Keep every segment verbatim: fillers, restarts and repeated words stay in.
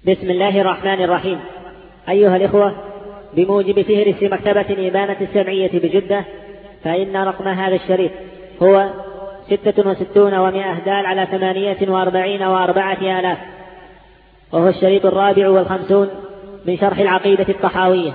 بسم الله الرحمن الرحيم. أيها الإخوة، بموجب فهرس مكتبة إبانة السمعية بجدة، فإن رقم هذا الشريط هو ستة وستون ومائة دال على ثمانية وأربعين وأربعة آلاف، وهو الشريط الرابع والخمسون من شرح العقيدة الطحاوية.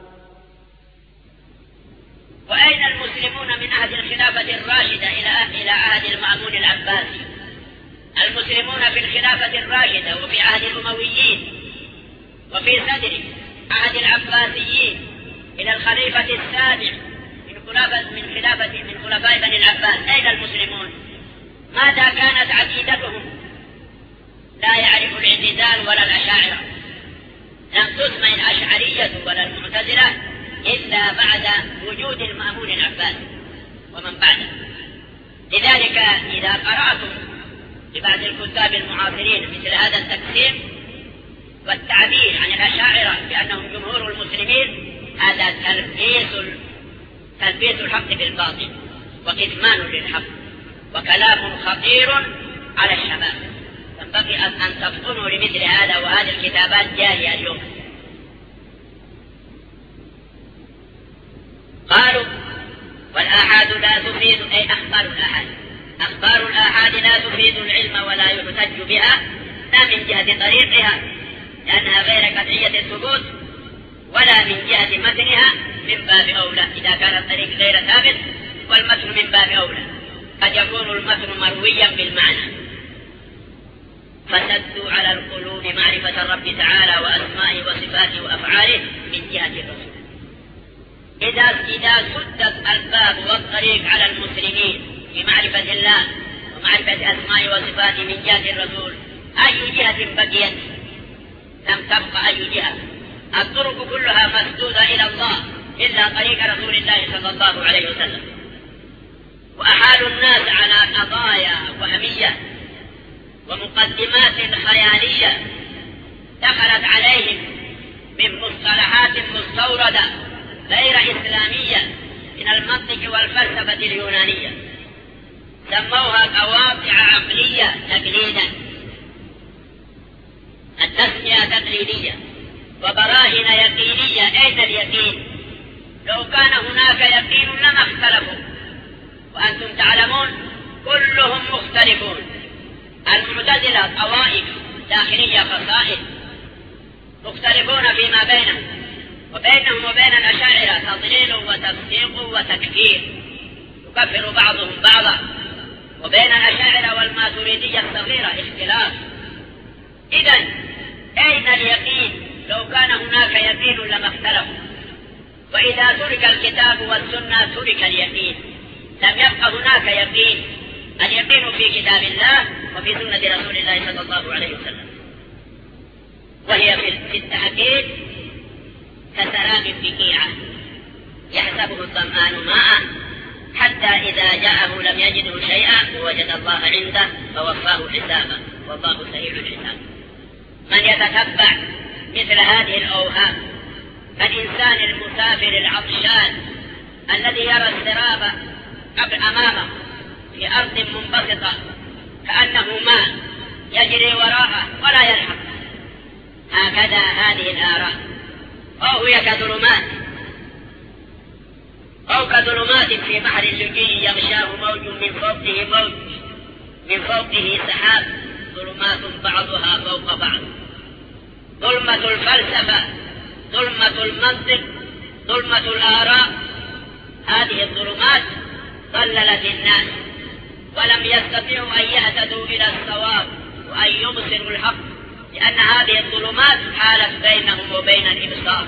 وأين المسلمون من عهد الخلافة الراشدة إلى إلى عهد المأمون العباسي؟ المسلمون في الخلافة الراشدة وفي عهد الأمويين وفي صدر عهد العباسيين إلى الخليفة السابع من خلافة من خلافة من خلفاء بني العباس، أين المسلمون؟ ماذا كانت عقيدتهم؟ لا يعرف الاعتزال ولا الأشاعرة، لم تسمى الأشعرية ولا المعتزلة إلا بعد وجود المأمون العباسي ومن بعده. لذلك إذا قرأتم لبعض الكتاب المعاصرين مثل هذا التقسيم والتعبير عن الأشاعرة بأنهم جمهور المسلمين، هذا تلبيس تلبيس الحق بالباطل وكتمان للحق وكلام خطير على الشباب. ينبغي أن تفطنوا لمثل هذا، وهذه الكتابات جارية اليوم. قالوا والآحاد لا تفيد، أي أخبار الآحاد أخبار الآحاد لا تفيد العلم ولا يحتج بها، لا من جهة طريقها لأنها غير قطعية الثبوت، ولا من جهة متنها من باب أولى إذا كان الطريق غير ثابت، والمتن من باب أولى. قد يكون المتن مرويا بالمعنى، فسدوا على القلوب معرفة الرب تعالى وأسمائه وصفاته وأفعاله من جهة الرسول. إذا إذا سدت الباب والطريق على المسلمين في معرفة الله ومعرفة أسمائه وصفاته من جهة الرسول، أي جهة بقيت؟ لم تبقى أي جهة. الطرق كلها مسدودة إلى الله إلا طريق رسول الله صلى الله عليه وسلم. وأحالوا الناس على قضايا وهمية ومقدمات خيالية دخلت عليهم من مصطلحات مستوردة غير إسلامية من المنطق والفلسفة اليونانية، سموها قواطع عقلية تقليدا، التسمية تقليدية، وبراهين يقينية. أين اليقين؟ لو كان هناك يقين لما اختلفوا، وأنتم تعلمون كلهم مختلفون. المعتزلة طوائف داخلية خصائص مختلفون فيما بينهم، وبينهم وبين الأشاعرة تضليل وتفسيق وتكفير، يكفر بعضهم بعضا. وبين الأشاعرة والماتريدية الصغيرة اختلاف. إذن أين اليقين؟ لو كان هناك يقين لما اختلفوا. وإذا ترك الكتاب والسنة ترك اليقين، لم يبقى هناك يقين. اليقين في كتاب الله وفي سنة رسول الله صلى الله عليه وسلم، وهي في التحقيق كسراب بقيعة يحسبه الظمآن ماء حتى إذا جاءه لم يجده شيئا ووجد الله عنده فوفاه حسابه والله سريع الحساب. من يتتبع مثل هذه الأوهام فالإنسان المسافر العطشان الذي يرى السراب أمامه في أرض منبسطة كأنه ماء يجري وراءه ولا يلحق، هكذا هذه الآراء. أو هي كظلمات أو كظلمات في بحر لجي يغشاه موج من فوقه موج من فوقه سحاب، ظلمات بعضها فوق بعض. ظلمة الفلسفة، ظلمة المنطق، ظلمة الآراء، هذه الظلمات ضللت الناس ولم يستطيعوا أن يهتدوا إلى الصواب وأن يبصروا الحق، لأن هذه الظلمات حالت بينهم وبين الإبصار.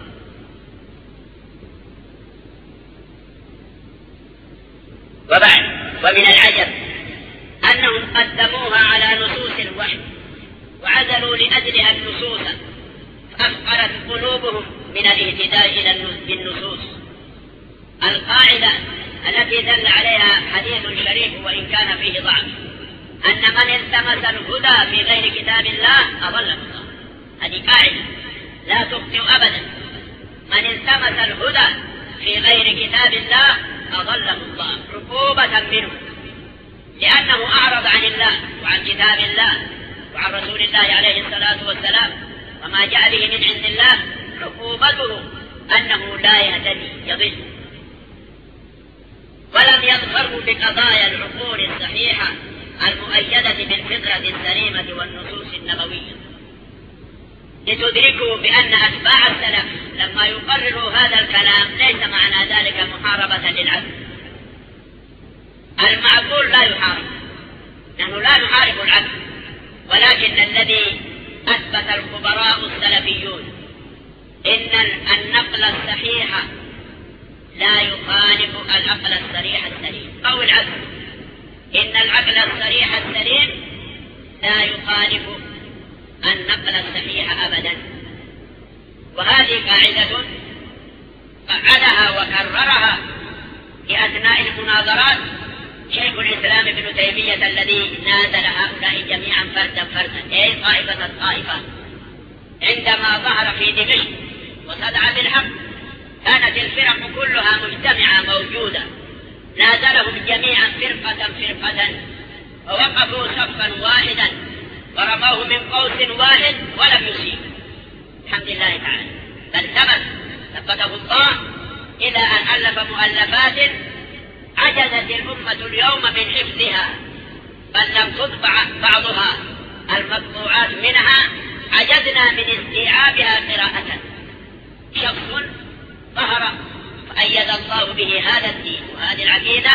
وبعد، ومن العجب أنهم قدموها على نصوص الوحي وعزلوا لأجلها النصوص، فأفقرت قلوبهم من الاهتداء بالنصوص. القاعدة التي دل عليها حديث شريف وإن كان فيه ضعف، أن من التمس الهدى في غير كتاب الله أضله الله. هذه قاعدة لا تخطئ أبدا. من التمس الهدى في غير كتاب الله أضله الله عقوبة منه، لأنه أعرض عن الله وعن كتاب الله وعن رسول الله عليه الصلاة والسلام وما جاء به من عند الله عقوبته أنه لا يهتدي يضل. ولم يظفروا بقضايا العقول الصحيحة المؤيدة بالفطرة السليمة والنصوص النبوية، لتدركوا بأن أتباع السلف لما يقرروا هذا الكلام ليس معنى ذلك محاربة للعدل. المعقول لا يحارب، نحن لا نحارب العدل، ولكن الذي أثبت الخبراء السلفيون إن النقل الصحيح لا يخالف العقل الصريح السليم، أو العدل إن العقل الصريح السليم لا يخالف النقل الصحيح أبدا. وهذه قاعدة قعدها وكررها في أثناء المناظرات شيخ الإسلام ابن تيمية الذي نازل هؤلاء جميعا فردا فردا، أي طائفة الطائفة، عندما ظهر في دمشق وصدع بالحق كانت الفرق كلها مجتمعة موجودة، نازلهم جميعا فرقة فرقة ووقفوا صفا واحدا ورموه من قوس واحد ولم يصيب، الحمد لله تعالى، بل ثبت ثبته الله إلى أن ألف مؤلفات عجزت الأمة اليوم من حفظها، بل لم تطبع بعضها، المطبوعات منها عجزنا من استيعابها قراءة. شخص ظهر فأيد الله به هذا الدين وهذه العقيدة،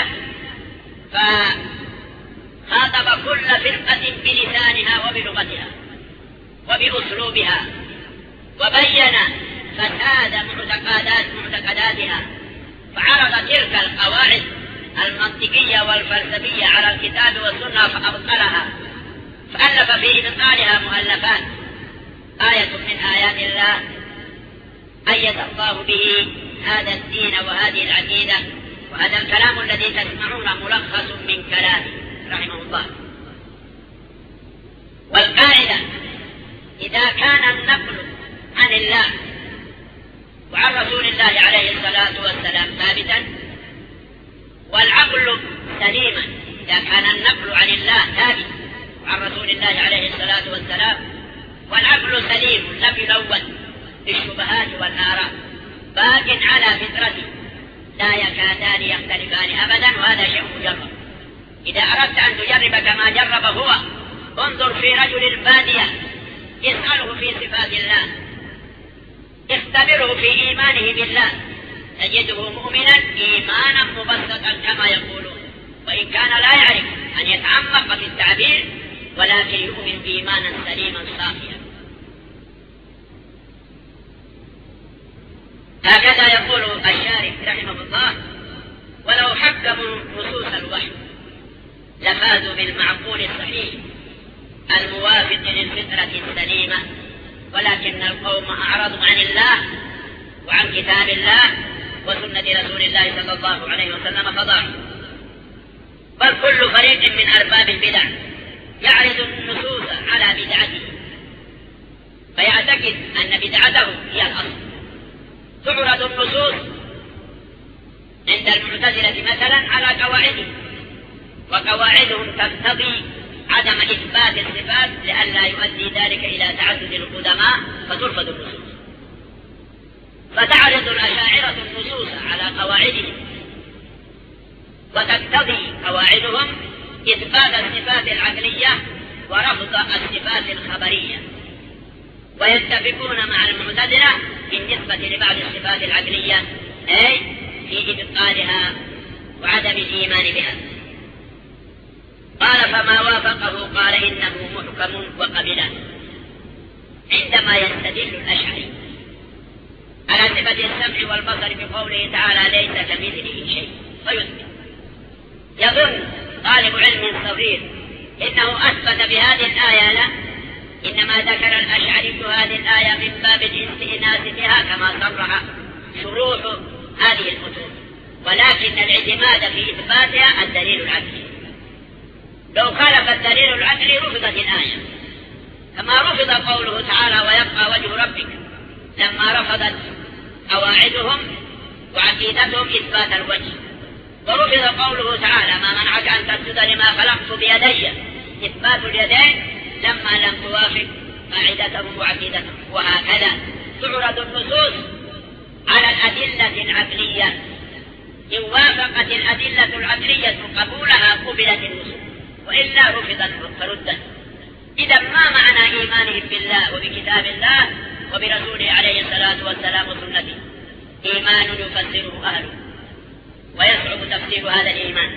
فخاطب كل فرقة بلسانها وبلغتها وبأسلوبها، وبين فساد معتقدات معتقداتها، فعرض تلك القواعد المنطقية والفلسفية على الكتاب والسنة فأبطلها، فألف في إبطالها مؤلفات. آية من آيات الله أيد الله به هذا الدين وهذه العقيدة، وهذا الكلام الذي تسمعون ملخص من كلامه رحمه الله. والقاعدة إذا كان النقل عن الله وعن رسول الله عليه الصلاة والسلام ثابتا والعقل سليما، إذا كان النقل عن الله ثابت وعن رسول الله عليه الصلاة والسلام والعقل سليم لم يلون بالشبهات والآراء باق على فطرته لا يكادان يختلفان أبدا، وهذا شيء مجرب. إذا أردت أن تجرب كما جرب هو، انظر في رجل البادية اسأله في صفات الله، اختبره في إيمانه بالله، تجده مؤمنا إيمانا مبسطا كما يقولون، وإن كان لا يعرف أن يتعمق في التعبير، ولكن يؤمن إيمانا سليما صافيا. هكذا يقول الشارح رحمه الله: ولو حكموا نصوص الوحي لفازوا بالمعقول الصحيح الموافق للفطرة السليمة، ولكن القوم أعرضوا عن الله وعن كتاب الله وسنة رسول الله صلى الله عليه وسلم فضاعوا. بل كل فريق من أرباب البدع يعرض النصوص على بدعته، فيعتقد أن بدعته هي الأصل. تعرض النصوص عند المعتزلة مثلا على قواعدهم، وقواعدهم تقتضي عدم إثبات الصفات لئلا يؤدي ذلك إلى تعدد القدماء فترفض النصوص. فتعرض الأشاعرة النصوص على قواعدهم، وتقتضي قواعدهم إثبات الصفات العقلية ورفض الصفات الخبرية، ويتفقون مع المعتزلة بالنسبة لبعض الصفات العقلية، أي في إبطالها وعدم الإيمان بها. قال: فما وافقه قال إنه محكم وقبله. عندما يستدل الأشعري على صفة السمع والبصر بقوله تعالى ليس كمثله شيء فيثبت، يظن طالب علم صغير إنه أثبت بهذه الآية، لا، إنما ذكر الأشعري هذه الآية من باب الاستئناس بها كما صرح شروح هذه المتون، ولكن الاعتماد في إثباتها الدليل العقلي. لو خالف الدليل العقلي رفضت الآية، كما رفض قوله تعالى ويبقى وجه ربك، لما رفضت قواعدهم وعقيدتهم إثبات الوجه. ورفض قوله تعالى ما منعك أن تسجد لما خلقت بيدي، إثبات اليدين لما لم توافق قاعدتهم وعقيدتهم. وهكذا تعرض النصوص على الأدلة العقلية، إن وافقت الأدلة العقلية قبولها قبلت النصوص، وإلا رفضت فردت. إذا ما معنى إيمانهم بالله وبكتاب الله وبرسوله عليه الصلاة والسلام وسنته؟ إيمان يفسره أهله ويصعب تفسير هذا الإيمان،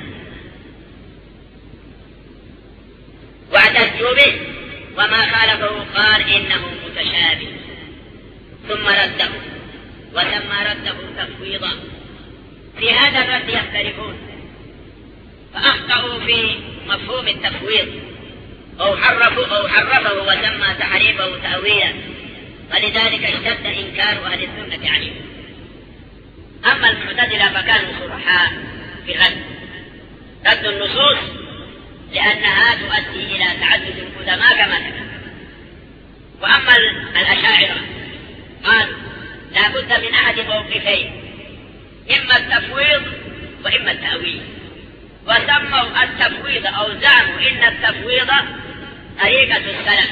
واعتدوا به، وما خالفه قال إنه متشابه، ثم رده وسمى رده تفويضا. في هذا الرد يختلفون، فأخطأوا في مفهوم التفويض، أو حرفوا أو حرفه وسمى تحريفه تأويلا، ولذلك اشتد إنكار أهل السنة عليه. أما المعتزلة فكانوا صرحاء في الرد، رد النصوص لأنها تؤدي إلى تعدد القدماء كما تكلم. وأما الأشاعرة قالوا لا بد من أحد موقفين، إما التفويض وإما التأويل، وسموا التفويض أو زعموا إن التفويض طريقة السلف،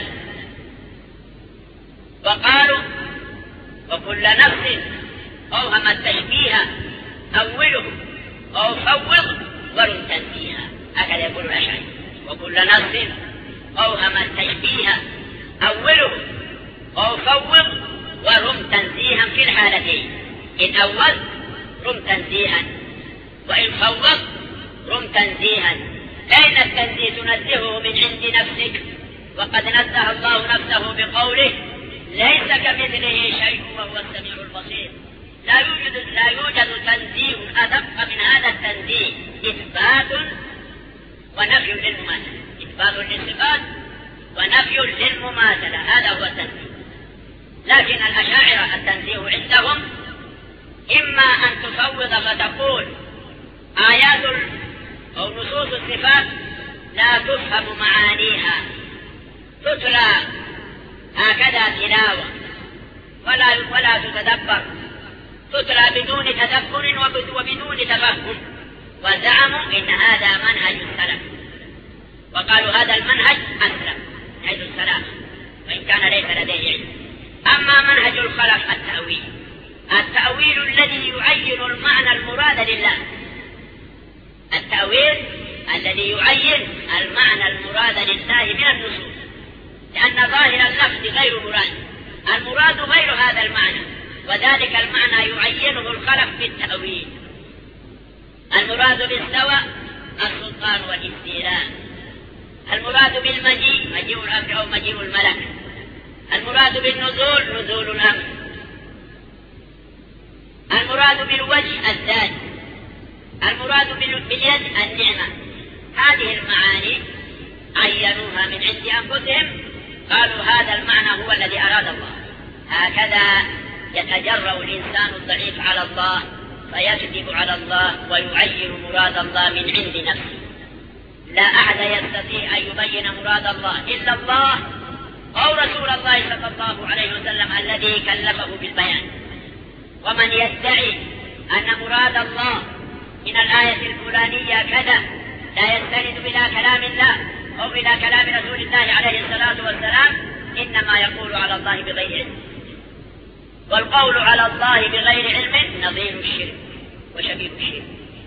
وقالوا وكل نفس أوهم التشبيه أوله أو فوض ورم تنزيها، هكذا يقول الأشعري. وكل نفس أوهم التشبيه أوله أو فوض ورم تنزيها في الحالتين، إن أول رم تنزيها وإن فوض رم تنزيها، أين التنزيه؟ تنزهه من عند نفسك، وقد نزه الله نفسه بقوله ليس كمثله شيء وهو السميع البصير. لا يوجد لا يوجد تنزيه أدق من هذا التنزيه، إثبات ونفي للمماثلة، إثبات للصفات ونفي للمماثلة، هذا هو التنزيه. لكن الأشاعرة التنزيه عندهم إما أن تفوض فتقول آيات أو نصوص الصفات لا تفهم معانيها، تتلى هكذا تلاوة ولا ولا تتدبر، تتلى بدون تدبر وبدون تفهم، وزعموا إن هذا منهج السلف، وقالوا هذا المنهج أسلم منهج السلف وإن كان ليس لديه علم. أما منهج الخلف التأويل، التأويل الذي يعين المعنى المراد لله، التأويل الذي يعين المعنى المراد لله من النصوص، لأن ظاهر اللفظ غير مراد، المراد غير هذا المعنى، وذلك المعنى يعينه الخلف بالتأويل. المراد بالاستواء السلطان والاستيلاء، المراد بالمجيء مجيء الأمر أو مجيء الملك، المراد بالنزول نزول الأمر، المراد بالوجه الذات، المراد باليد النعمة. هذه المعاني عينوها من عند أنفسهم، قالوا هذا المعنى هو الذي أراد الله. هكذا يتجرأ الإنسان الضعيف على الله فيكذب على الله ويعين مراد الله من عند نفسه. لا أحد يستطيع أن يبين مراد الله إلا الله أو رسول الله صلى الله عليه وسلم الذي كلفه بالبيان. ومن يدعي أن مراد الله من الآية الفلانية كذا لا يستند إلى كلام الله أو إلى كلام رسول الله عليه الصلاة والسلام، إنما يقول على الله بغير علم، والقول على الله بغير علم نظير الشرك وشبيه الشرك.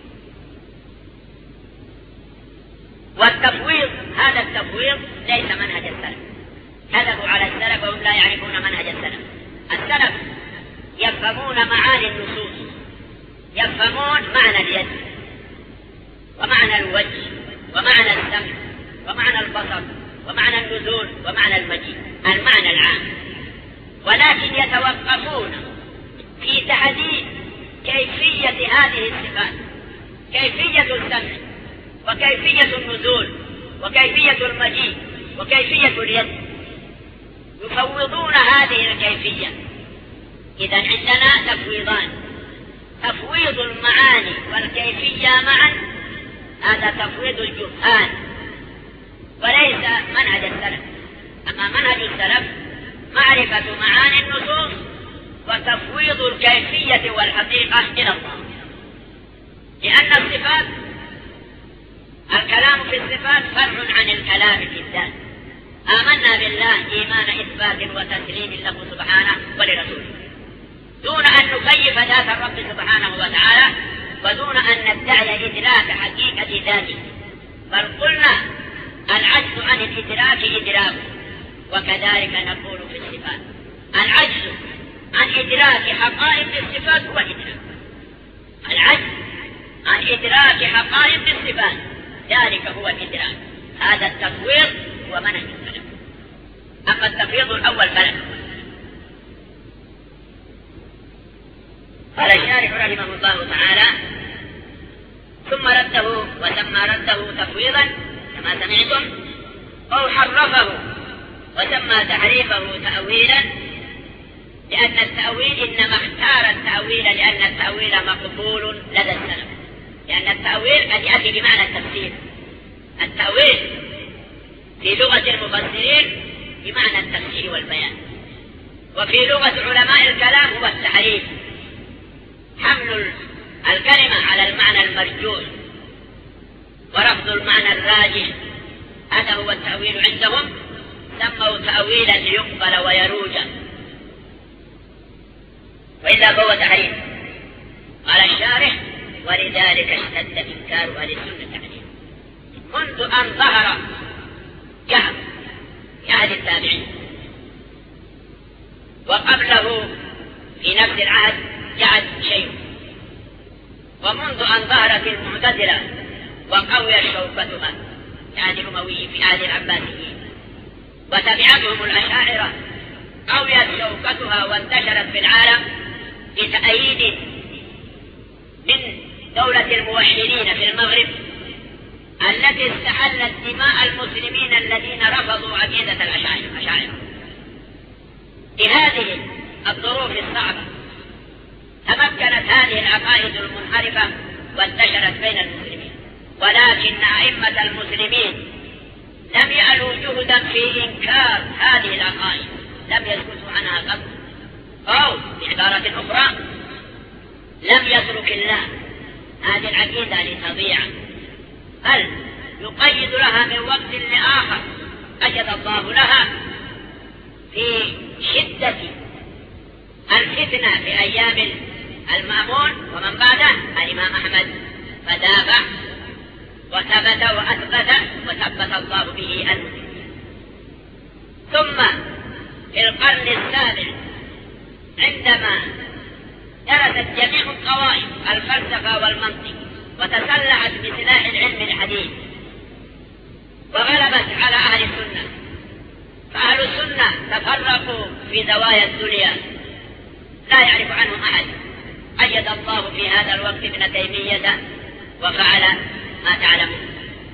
والتفويض، هذا التفويض ليس منهج السلف، كذبوا على السلف وهم لا يعرفون منهج السلف. السلف يفهمون معاني النصوص، يفهمون معنى اليد ومعنى الوجه ومعنى السمع ومعنى البصر ومعنى النزول ومعنى المجيء، المعنى العام، ولكن يتوقفون في تحديد كيفية هذه الصفات، كيفية السمع وكيفية النزول وكيفية المجيء وكيفية اليد، يفوضون هذه الكيفية. إذا عندنا تفويضان، تفويض المعاني والكيفية معا، هذا تفويض الجهال وليس منهج السلف. أما منهج السلف معرفة معاني النصوص وتفويض الكيفية والحقيقة إلى الله، لأن الصفات، الكلام في الصفات فرع عن الكلام في الذات، آمنا بالله إيمان إثبات وتسليم له سبحانه ولرسوله، دون أن نكيف ذات الرب سبحانه وتعالى، ودون أن ندعي إدراك حقيقة ذاته، بل قلنا العجز عن الإدراك إدراك. وكذلك نقول في الصفات، العجز عن إدراك حقائق الصفات هو إدراك، العجز عن إدراك حقائق الصفات ذلك هو الإدراك. هذا التفويض هو منهج السلف. أما التفويض الأول فلا. قال الشارح رحمه الله تعالى: ثم رده وسمى رده تفويضا كما سمعتم، أو حرفه وسمى تحريفه تأويلا، لأن التأويل إنما اختار التأويل لأن التأويل مقبول لدى السلف، لأن التأويل قد يأتي بمعنى التفسير. التأويل في لغة المفسرين بمعنى التفسير والبيان، وفي لغة علماء الكلام هو التحريف، حمل الكلمة على المعنى المرجوح ورفض المعنى الراجح. هذا هو التأويل عندهم، سموا تأويلا ليقبل ويروج، وإلا فهو تحريف. قال الشارح: ولذلك اشتد إنكار أهل السنة عليه منذ أن ظهر جهل في عهد التابعين، وقبله في نفس العهد جعد شيء، ومنذ أن ظهرت المعتزلة وقوي شوكتها في عهد الأموي في عهد العباسيين، وتبعتهم الأشاعرة قويت شوكتها وانتشرت في العالم بتأييد من دولة الموحدين في المغرب التي استحلت دماء المسلمين الذين رفضوا عقيدة الأشاعرة. في هذه الظروف الصعبة تمكنت هذه العقائد المنحرفة وانتشرت بين المسلمين، ولكن أئمة المسلمين لم يألوا جهدا في إنكار هذه العقائد، لم يسكتوا عنها قط، أو بعبارة أخرى لم يترك الله هذه العقيدة لتضيع، بل يقيد لها من وقت لآخر أجد الله لها في شدة الفتنة في أيام المأمون ومن بعده الإمام أحمد، فدافع وثبت وأثبت وثبت الله به المسلمين. ثم في القرن السابع عندما درست جميع الطوائف الفلسفة والمنطق وتسلحت بسلاح العلم الحديث وغلبت على أهل السنة، فأهل السنة تفرقوا في زوايا الدنيا لا يعرف عنهم أحد. أجد الله في هذا الوقت ابن تيمية وفعل ما تعلمون.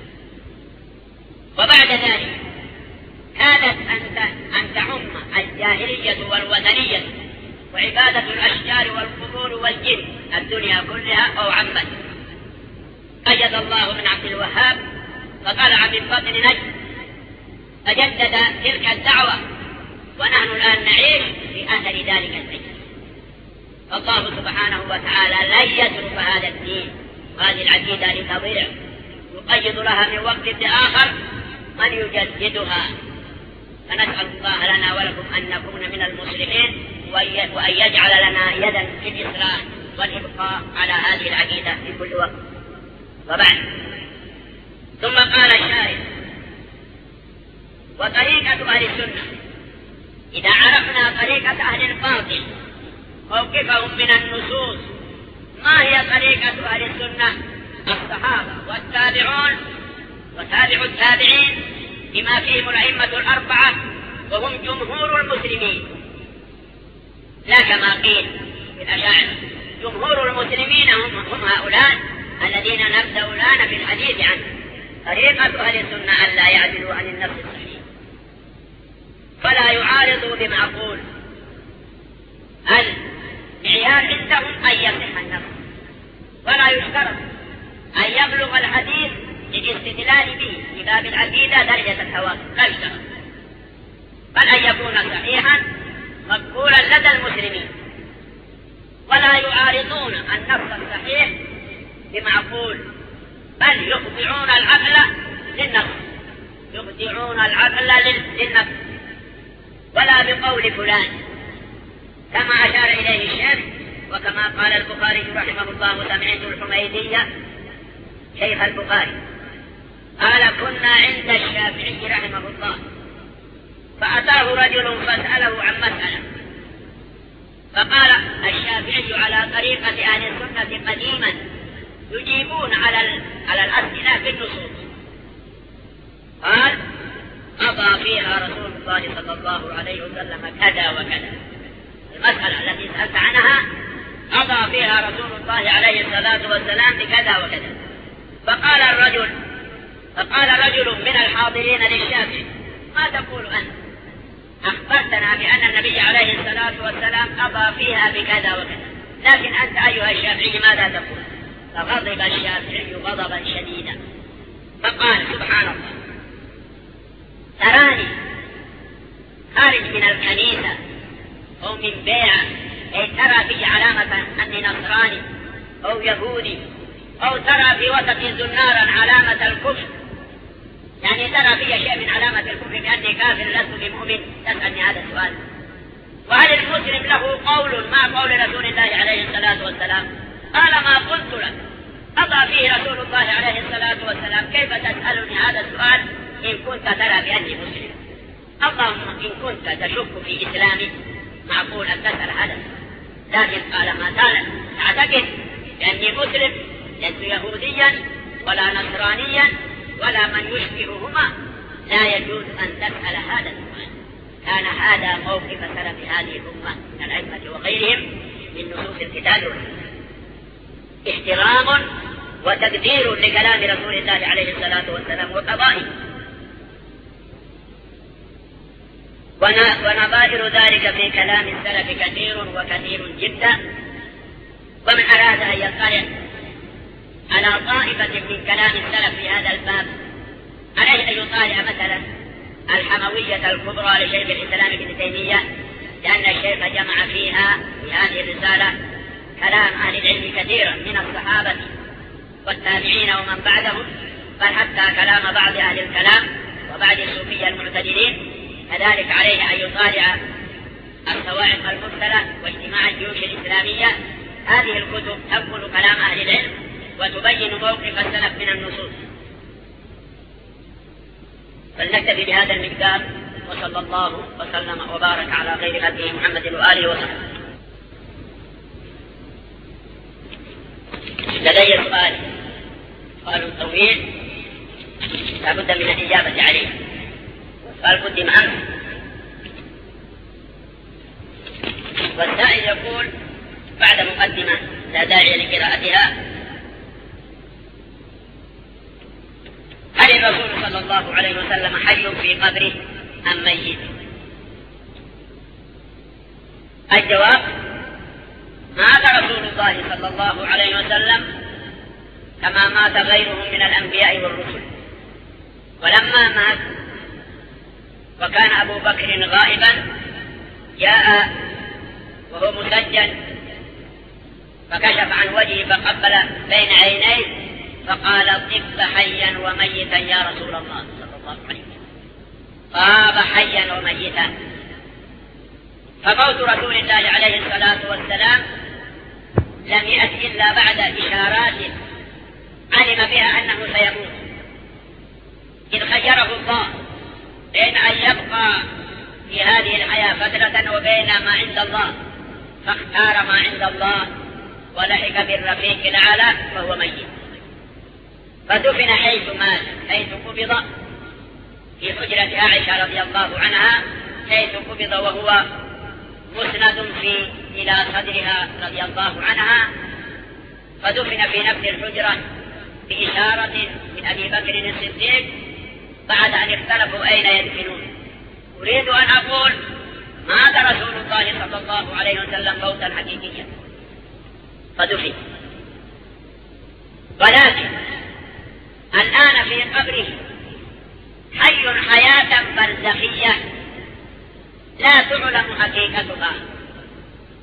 وبعد ذلك كانت أن تعم الجاهلية والوثنية وعبادة الأشجار والقبور والجن الدنيا كلها أو عمت. أجد الله من عبد الوهاب فطلع من بطن نجد فجدد تلك الدعوة، ونحن الآن نعيش في أثر ذلك الفجر. فالله سبحانه وتعالى لن يترك هذا الدين هذه العقيدة لتضيع، يقيد لها من وقت لآخر من يجددها. فنسأل الله لنا ولكم أن نكون من المصلحين، وأن يجعل لنا يدا في الإصلاح والإبقاء على هذه العقيدة في كل وقت. وبعد، ثم قال الشارع: وطريقة أهل السنة، إذا عرفنا طريقة أهل الباطل موقفهم من النصوص، ما هي طريقة أهل السنة؟ الصحابة والتابعون وتابع التابعين بما فيهم الأئمة الأربعة وهم جمهور المسلمين، لا كما قيل في الأشاعرة. جمهور المسلمين هم, هم هؤلاء الذين نبدأ الآن في الحديث عنه. طريقة أهل السنة أن لا يعدلوا عن النفس الصحيح، فلا يعارضوا بمعقول. المعيار عندهم أن يصح النفس، ولا يشترط أن يبلغ الحديث للاستدلال به في باب العقيدة درجة التواتر، لا يشترط، بل أن يكون صحيحا مقبولا لدى المسلمين. ولا يعارضون النفس الصحيح بمعقول، بل يخضعون العقل للنفس، يودعون العقل للنفس ولا بقول فلان، كما أشار إليه الشيخ. وكما قال البخاري رحمه الله: سمعت الحميدية شيخ البخاري قال: كنا عند الشافعي رحمه الله فأتاه رجل فسأله عن مسألة، فقال الشافعي على طريقة أهل السنة قديما يجيبون على على الأسئلة بالنصوص. قال: قضى فيها رسول الله صلى الله عليه وسلم كذا وكذا. المسألة التي سألت عنها قضى فيها رسول الله عليه الصلاة والسلام بكذا وكذا. فقال الرجل فقال رجل من الحاضرين للشافعي: ما تقول أنت؟ أخبرتنا بأن النبي عليه الصلاة والسلام قضى فيها بكذا وكذا، لكن أنت أيها الشافعي ماذا تقول؟ فغضب الشافعي غضبا شديدا فقال: سبحان الله، تراني خارج من الكنيسة أو من بيعة، أي ترى في علامة أني نصراني أو يهودي، أو ترى في وسط زنارا علامة الكفر، يعني ترى في شيء من علامة الكفر بأني كافر لست بمؤمن، تسألني هذا السؤال؟ وهل المسلم له قول ما قول رسول الله عليه الصلاة والسلام؟ قال: ما قلت لك، قضى فيه رسول الله عليه الصلاة والسلام، كيف تسألني هذا السؤال إن كنت ترى بأني مسلم؟ اللهم إن كنت تشك في إسلامي معقول أن تسأل هذا السؤال، لكن قال: ما زال تعتقد بأني مسلم، لست يهوديا ولا نصرانيا ولا من يشبههما، لا يجوز أن تسأل هذا السؤال. كان هذا موقف سلف هذه الأمة من الأئمة وغيرهم من نصوص الكتاب والسنة، احترام وتقدير لكلام رسول الله عليه الصلاة والسلام وقضائه. ونظائر ذلك في كلام السلف كثير وكثير جدا. ومن أراد أن يطلع على طائفة من كلام السلف في هذا الباب عليه أن يطالع مثلا الحموية الكبرى لشيخ الإسلام ابن تيمية، لأن الشيخ جمع فيها في هذه الرسالة كلام أهل العلم كثيرا من الصحابة والتابعين ومن بعدهم، بل حتى كلام بعض أهل الكلام وبعض الصوفية المعتدلين. كذلك عليه أن يطالع الصواعق المرسلة واجتماع الجيوش الإسلامية. هذه الكتب تنقل كلام أهل العلم وتبين موقف السلف من النصوص. فلنكتفي بهذا المقدار، وصلى الله وسلم وبارك على خير خلقه محمد وآله وصحبه. لدي سؤال سؤال طويل لا بد من الإجابة عليه، قال قدم أمس، والسائل يقول بعد مقدمة لا داعي لقراءتها: هل الرسول صلى الله عليه وسلم حي في قبره أم ميت؟ الجواب: مات رسول الله صلى الله عليه وسلم كما مات غيره من الأنبياء والرسل. ولما مات وكان أبو بكر غائبا جاء وهو مسجل فكشف عن وجهه فقبل بين عينيه فقال: طب حيا وميتا يا رسول الله صلى الله عليه وسلم. طاب حيا وميتا. فموت رسول الله عليه الصلاة والسلام لم يأت إلا بعد إشارات علم بها أنه سيموت، إذ خيره الله بين أن يبقى في هذه الحياة فترة وبين ما عند الله، فاختار ما عند الله ولحق بالرفيق الأعلى فهو ميت. فدفن حيث مات، حيث قبض في حجرة عائشة رضي الله عنها، حيث قبض وهو مسند في إلى صدرها رضي الله عنها، فدفن في نفس الحجرة بإشارة من أبي بكر الصديق بعد أن اختلفوا أين يدفنون. أريد أن أقول مات رسول الله صلى الله عليه وسلم موتا حقيقيا فدفن، ولكن الآن في قبره حي حياة برزخية لا تعلم حقيقتها.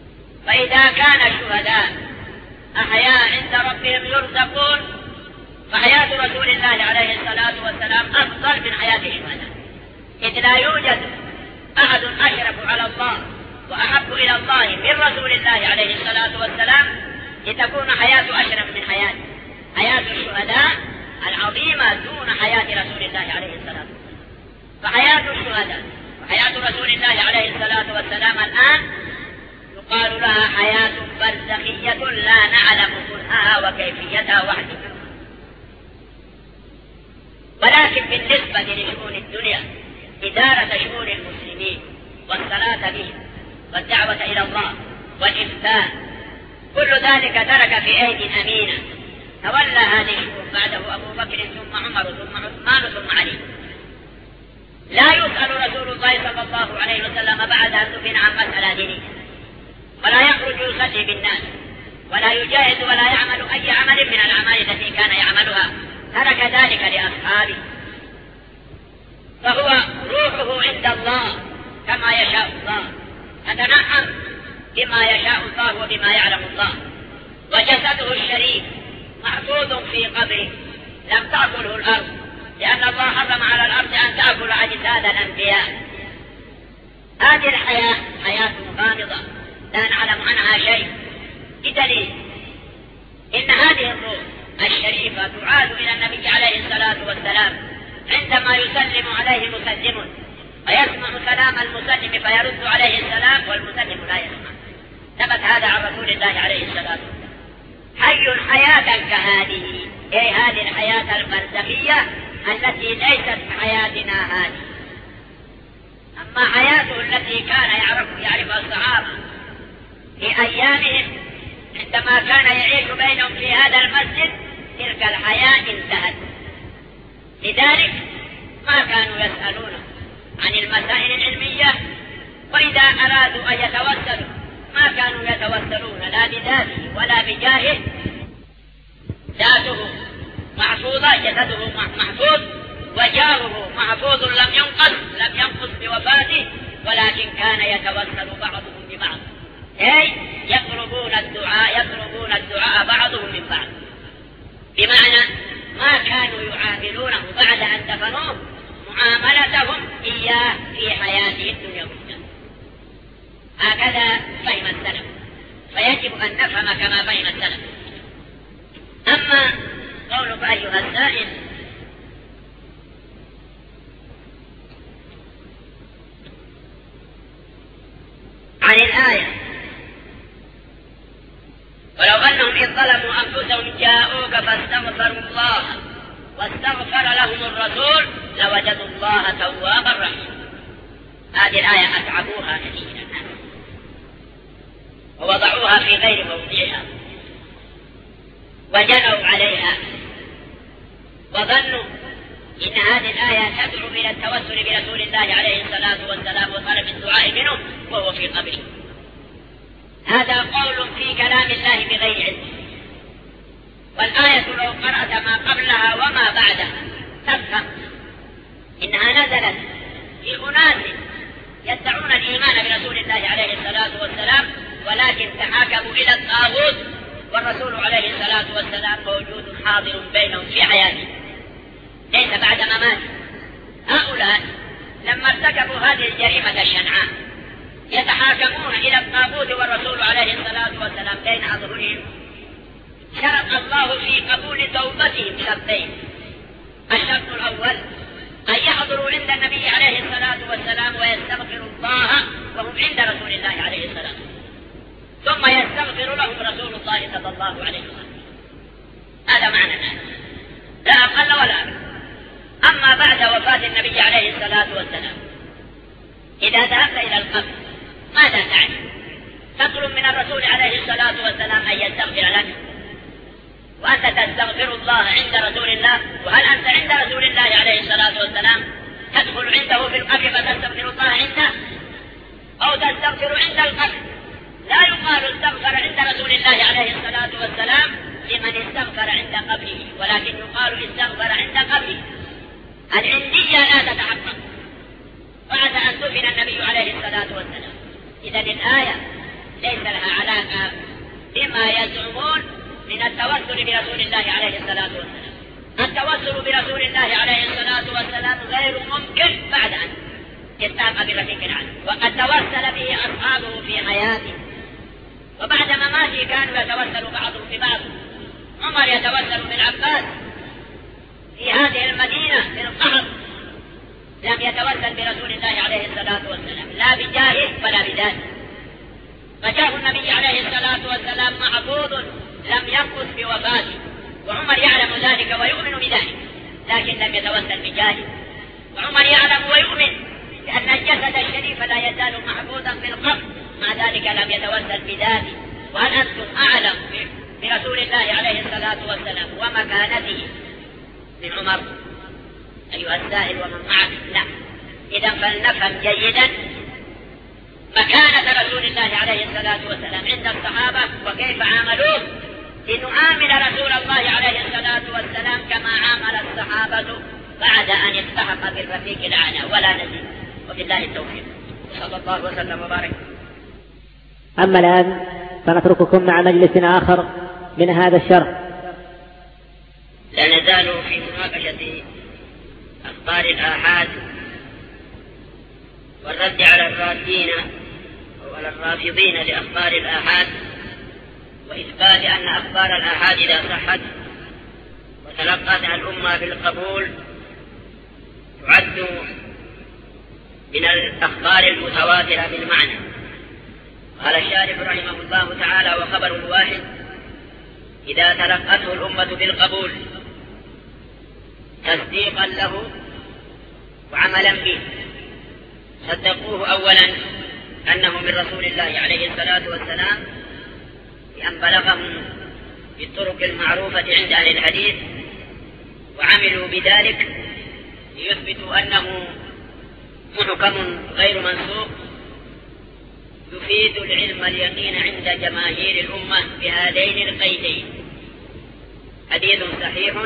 فإذا كان الشهداء أحياء عند ربهم يرزقون، فحياة رسول الله عليه الصلاة والسلام أفضل من حياة الشهداء، إذ لا يوجد أحد أشرف على الله وأحب إلى الله من رسول الله عليه الصلاة والسلام لتكون حياة أشرف من حياته. حياة الشهداء العظيمة دون حياة رسول الله عليه الصلاة والسلام. فحياة الشهداء وحياة رسول الله عليه الصلاة والسلام الآن يقال لها حياة برزخية لا نعلم كنهها وكيفيتها وحدها. ولكن بالنسبة لشؤون الدنيا، إدارة شؤون المسلمين والصلاة بهم والدعوة إلى الله والإفتاء، كل ذلك ترك في أيدي أمينة تولى هذه الشؤون بعده أبو بكر ثم عمر ثم عثمان ثم علي. لا يسأل رسول الله صلى الله عليه وسلم بعد أن دفن عن مسألة دينية، ولا يخرج يصلي بالناس، ولا يجاهد ولا يعمل أي عمل من الأعمال التي كان يعملها، ترك ذلك لأصحابه. فهو روحه عند الله كما يشاء الله، يتنعم بما يشاء الله وبما يعلم الله. وجسده الشريف محفوظ في قبره لم تأكله الأرض، لأن الله حرم على الأرض أن تأكل أجساد الأنبياء. هذه الحياة حياة غامضة لا نعلم عنها شيء، بدليل إن هذه الروح الشريفة تعاد إلى النبي عليه الصلاة والسلام عندما يسلم عليه مسلم، ويسمع كلام المسلم فيرد عليه السلام والمسلم لا يسمع. ثبت هذا عن رسول الله عليه الصلاة والسلام. حي حياة كهذه، أي هذه الحياة البرزخية التي ليست حياتنا هذه. أما حياته التي كان يعرف يعرفها الصحابة في أيامهم عندما كان يعيش بينهم في هذا المسجد، تلك الحياة انتهت. لذلك ما كانوا يسألونه عن المسائل العلمية، وإذا أرادوا أن يتوسلوا ما كانوا يتوسلون لا بذاته ولا بجاهه. ذاته محفوظة، جسده محفوظ، وجاهه محفوظ لم ينقص لم ينقص بوفاته، ولكن كان يتوسل بعضهم ببعض، أي يطلبون الدعاء يطلبون الدعاء بعضهم من بعض، بمعنى ما كانوا يعاملونه بعد أن دفنوه معاملتهم إياه في حياته الدنيا. هكذا فهم السلف، فيجب أن نفهم كما فهم السلف. أما قولك أيها السائل عن الآية ولو أنهم إذ ظلموا أنفسهم جاءوك فاستغفروا الله واستغفر لهم الرسول لوجدوا الله توابا رحيما، هذه الآية أتعبوها كثيرا ووضعوها في غير موضعها وجنوا عليها وظنوا إن هذه الآية تدعو إلى التوسل برسول الله عليه الصلاة والسلام وطلب الدعاء منه وهو في قبره. هذا قول في كلام الله بغير علم، والآية لو قرأت ما قبلها وما بعدها تفهم إنها نزلت في أناس يدعون الإيمان برسول الله عليه الصلاة والسلام، ولكن تحاكموا إلى الطاغوت، والرسول عليه الصلاة والسلام موجود حاضر بينهم في حياته ليس بعد مماته. هؤلاء لما ارتكبوا هذه الجريمة الشنعاء يتحاكمون إلى الطاغوت والرسول عليه الصلاة والسلام بين أظهرهم. شرط الله في قبول توبتهم شرطين: الشرط الأول أن يحضروا عند النبي عليه الصلاة والسلام ويستغفروا الله وهم عند رسول الله عليه الصلاة والسلام، ثم يستغفر لهم رسول الله صلى الله عليه وسلم. هذا معنى الآية، لا أقل ولا أقل. أما بعد وفاة النبي عليه الصلاة والسلام إذا ذهبت إلى القبر ماذا تعني؟ تطلب من الرسول عليه الصلاة والسلام أن يستغفر لك، وأنت تستغفر الله عند رسول الله. وهل أنت عند رسول الله عليه الصلاة والسلام تدخل عنده في القبر فتستغفر الله عنده، أو تستغفر عند القبر؟ لا يقال استغفر عند رسول الله عليه الصلاة والسلام لمن استغفر عند قبره، ولكن يقال استغفر عند قبره. العندية لا تتحقق بعد أن دفن النبي عليه الصلاة والسلام. إذن الآية ليس لها علاقة بما يزعمون من التوسل برسول الله عليه الصلاة والسلام. التوسل برسول الله عليه الصلاة والسلام غير ممكن بعد أن يتهم بالرفيق الأعلى، وقد توسل به أصحابه في حياته، وبعد مماته كانوا يتوسل بعضهم ببعض. عمر يتوسل بالعباس في هذه المدينة في القهر، لم يتوسل برسول الله عليه الصلاة والسلام لا بجاهه ولا بذاته، فجاء النبي عليه الصلاة والسلام محظوظ لم ينقص بوفاته، وعمر يعلم ذلك ويؤمن بذلك، لكن لم يتوسل بجاهه. وعمر يعلم ويؤمن لأن الجسد الشريف لا يزال محفوظا في القبر، مع ذلك لم يتوسل بذاته. وهل أنتم أعلم برسول الله عليه الصلاة والسلام ومكانته من عمر أيها السائل ومن معك؟ لا. إذا فلنفهم جيدا مكانة رسول الله عليه الصلاة والسلام عند الصحابة وكيف عاملوه، لنعامل رسول الله عليه الصلاة والسلام كما عامل الصحابة بعد أن التحق بالرفيق الأعلى ولا نزيد. وبالله التوفيق، صلى الله وسلم وبارك. أما الآن فنترككم مع مجلس آخر من هذا الشرح. لا نزال في مناقشة أخبار الآحاد والرد على الرادين وعلى الرافضين لأخبار الآحاد، وإثبات أن أخبار الآحاد إذا صحت وتلقتها الأمة بالقبول تعد من الأخبار المتواترة بالمعنى. قال الشارح رحمه الله تعالى: وخبر واحد إذا تلقته الأمة بالقبول تصديقا له وعملا به، صدقوه أولا أنه من رسول الله عليه الصلاة والسلام بأن بلغهم بالطرق المعروفة عند أهل الحديث، وعملوا بذلك ليثبتوا أنه محكم غير منسوخ يفيد العلم اليقين عند جماهير الأمة بهذين القيدين: حديث صحيح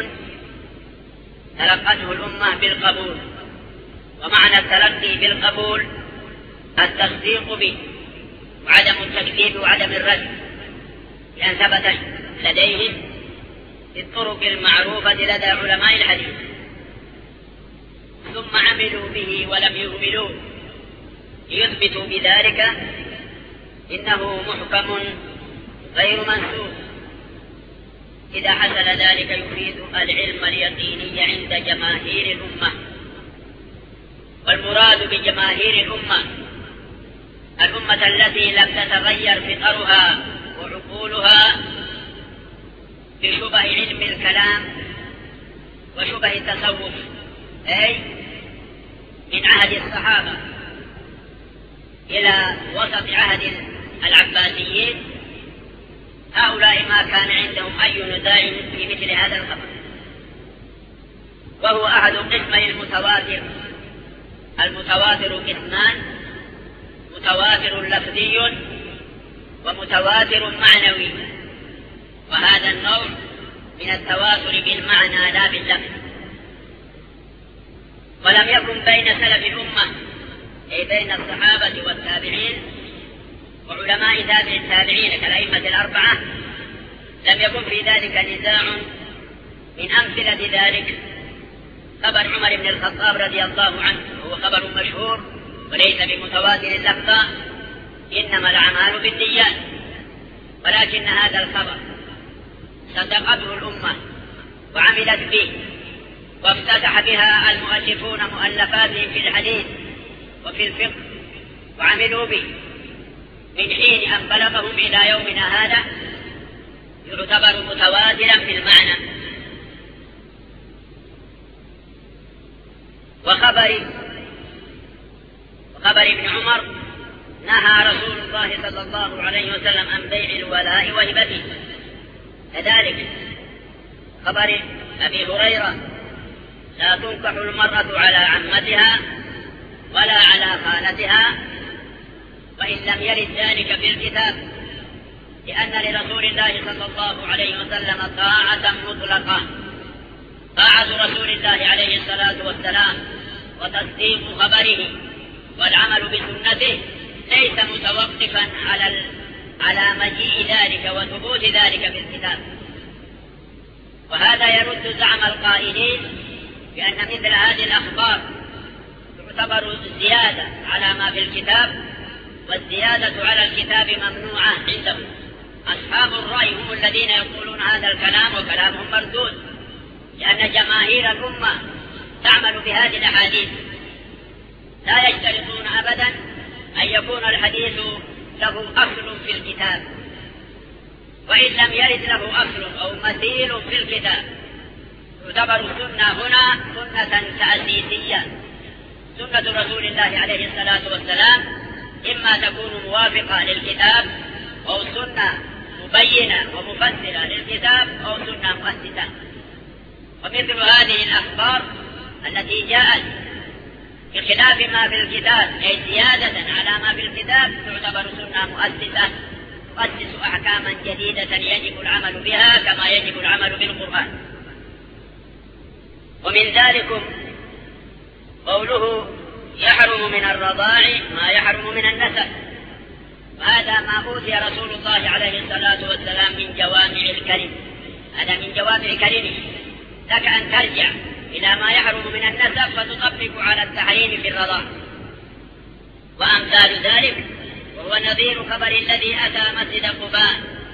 تلقته الأمة بالقبول، ومعنى التلقي بالقبول التصديق به وعدم التكذيب وعدم الرد، لأن ثبت لديهم بالطرق المعروفة لدى علماء الحديث، ثم عملوا به ولم يهملوه ليثبتوا بذلك إنه محكم غير منسوخ. إذا حصل ذلك يفيد العلم اليقيني عند جماهير الأمة. والمراد بجماهير الأمة الأمة التي لم تتغير فطرها وعقولها بشبه علم الكلام وشبه التصوف، أي من عهد الصحابة إلى وسط عهد العباسيين، هؤلاء ما كان عندهم أي نزاع في مثل هذا الخبر، وهو أحد قسمي المتواتر. المتواتر قسمان: متواتر لفظي ومتواتر معنوي، وهذا النوع من التواتر بالمعنى لا باللفظ. ولم يكن بين سلف الأمة أي بين الصحابة والتابعين وعلماء تابع التابعين كالأئمة الأربعة لم يكن في ذلك نزاع. من أمثلة ذلك خبر عمر بن الخطاب رضي الله عنه، هو خبر مشهور وليس بمتواتر اللفظ: إنما الأعمال بالنيات. ولكن هذا الخبر صدقته الأمة وعملت به، وافتتح بها المؤلفون مؤلفاتهم في الحديث وفي الفقه وعملوا به من حين أن بلغهم إلى يومنا هذا، يعتبر متواترا في المعنى. وخبر وخبر ابن عمر نهى رسول الله صلى الله عليه وسلم عن بيع الولاء وهبته. كذلك خبر أبي هريرة: لا تنكح المرأة على عمتها ولا على خالتها، وإن لم يرد ذلك في الكتاب، لأن لرسول الله صلى الله عليه وسلم طاعة مطلقة. طاعة رسول الله عليه الصلاة والسلام وتصديق خبره والعمل بسنته ليس متوقفا على على مجيء ذلك وثبوت ذلك في الكتاب، وهذا يرد زعم القائلين بأن مثل هذه الأخبار تعتبر زيادة على ما في الكتاب، والزيادة على الكتاب ممنوعة عندهم. أصحاب الرأي هم الذين يقولون هذا الكلام وكلامهم مردود، لأن جماهير الأمة تعمل بهذه الأحاديث، لا يشترطون أبدا أن يكون الحديث له أصل في الكتاب، وإن لم يرد له أصل أو مثيل في الكتاب تعتبر السنة هنا سنة تأسيسية، سنة رسول الله عليه الصلاة والسلام، إما تكون موافقة للكتاب أو سنة مبينة ومفسرة للكتاب أو سنة مؤسسة. ومثل هذه الأخبار التي جاءت بخلاف ما في الكتاب أي زيادة على ما في الكتاب تعتبر سنة مؤسسة تؤسس أحكاما جديدة يجب العمل بها كما يجب العمل بالقرآن. ومن ذلك قوله يحرم من الرضاع ما يحرم من النسب، وهذا ما أوتي رسول الله عليه الصلاة والسلام من جوامع الكلم، هذا من جوامع كلمه، لك أن ترجع إلى ما يحرم من النسب فتطبق على التحريم في الرضاع. وأمثال ذلك وهو نظير خبر الذي أتى مسجد قباء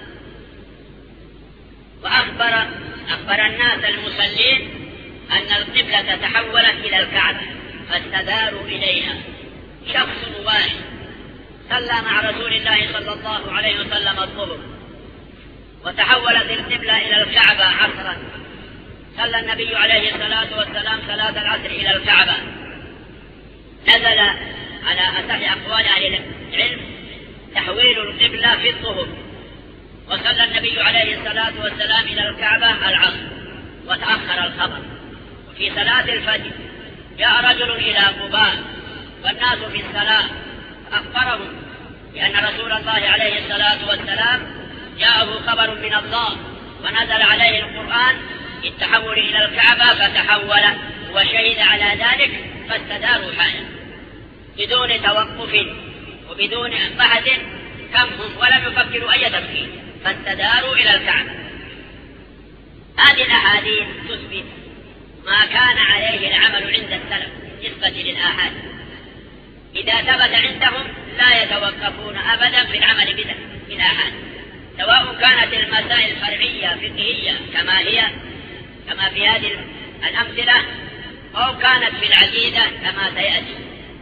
وأخبر أخبر الناس المصلين أن القبلة تحولت إلى الكعبة فاستداروا إليها. شخص واحد صلى مع رسول الله صلى الله عليه وسلم الظهر وتحولت القبلة إلى الكعبة عصرا، صلى النبي عليه الصلاة والسلام صلاة العصر إلى الكعبة، نزل على أصح أقوال أهل العلم تحويل القبلة في الظهر، وصلى النبي عليه الصلاة والسلام إلى الكعبة العصر وتأخر الخبر. وفي صلاة الفجر جاء رجل إلى قباء والناس في الصلاة أخبرهم بأن رسول الله عليه الصلاة والسلام جاءه خبر من الله ونزل عليه القرآن التحول إلى الكعبة فتحول وشهد على ذلك فاستداروا حالا بدون توقف وبدون بحث كم هم ولم يفكروا أي تفكير، فاستداروا إلى الكعبة. هذه الأحاديث تثبت ما كان عليه العمل عند السلف بالنسبة للآحاد، إذا ثبت عندهم لا يتوقفون أبدا في العمل بذلك بالآحاد، سواء كانت المسائل فرعية فقهية كما هي كما في هذه الأمثلة أو كانت في العقيدة كما سيأتي.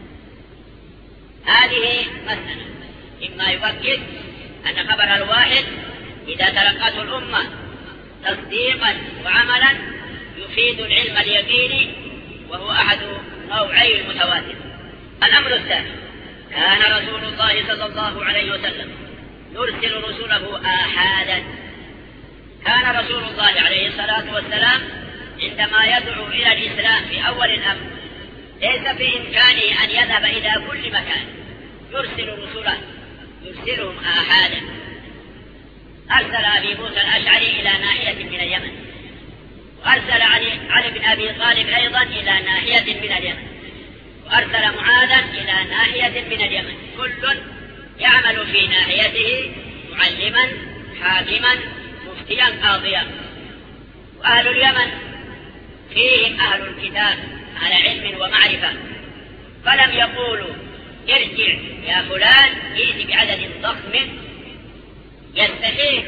هذه مسألة إما يؤكد أن خبر الواحد إذا تلقته الأمة تصديقا وعملا يفيد العلم اليقيني وهو أحد نوعي المتواتر. الأمر الثاني كان رسول الله صلى الله عليه وسلم يرسل رسله آحادا. كان رسول الله عليه الصلاة والسلام عندما يدعو إلى الإسلام في أول الأمر ليس بإمكانه أن يذهب إلى كل مكان، يرسل رسله يرسلهم آحادا. أرسل أبي موسى الأشعري إلى ناحية من اليمن، وأرسل علي, علي بن أبي طالب أيضا إلى ناحية من اليمن، وأرسل معاذا إلى ناحية من اليمن، كل يعمل في ناحيته معلما حاكما مفتيا قاضيا. وأهل اليمن فيهم أهل الكتاب على علم ومعرفة، فلم يقولوا ارجع يا فلان ائت بعدد ضخم يستحيل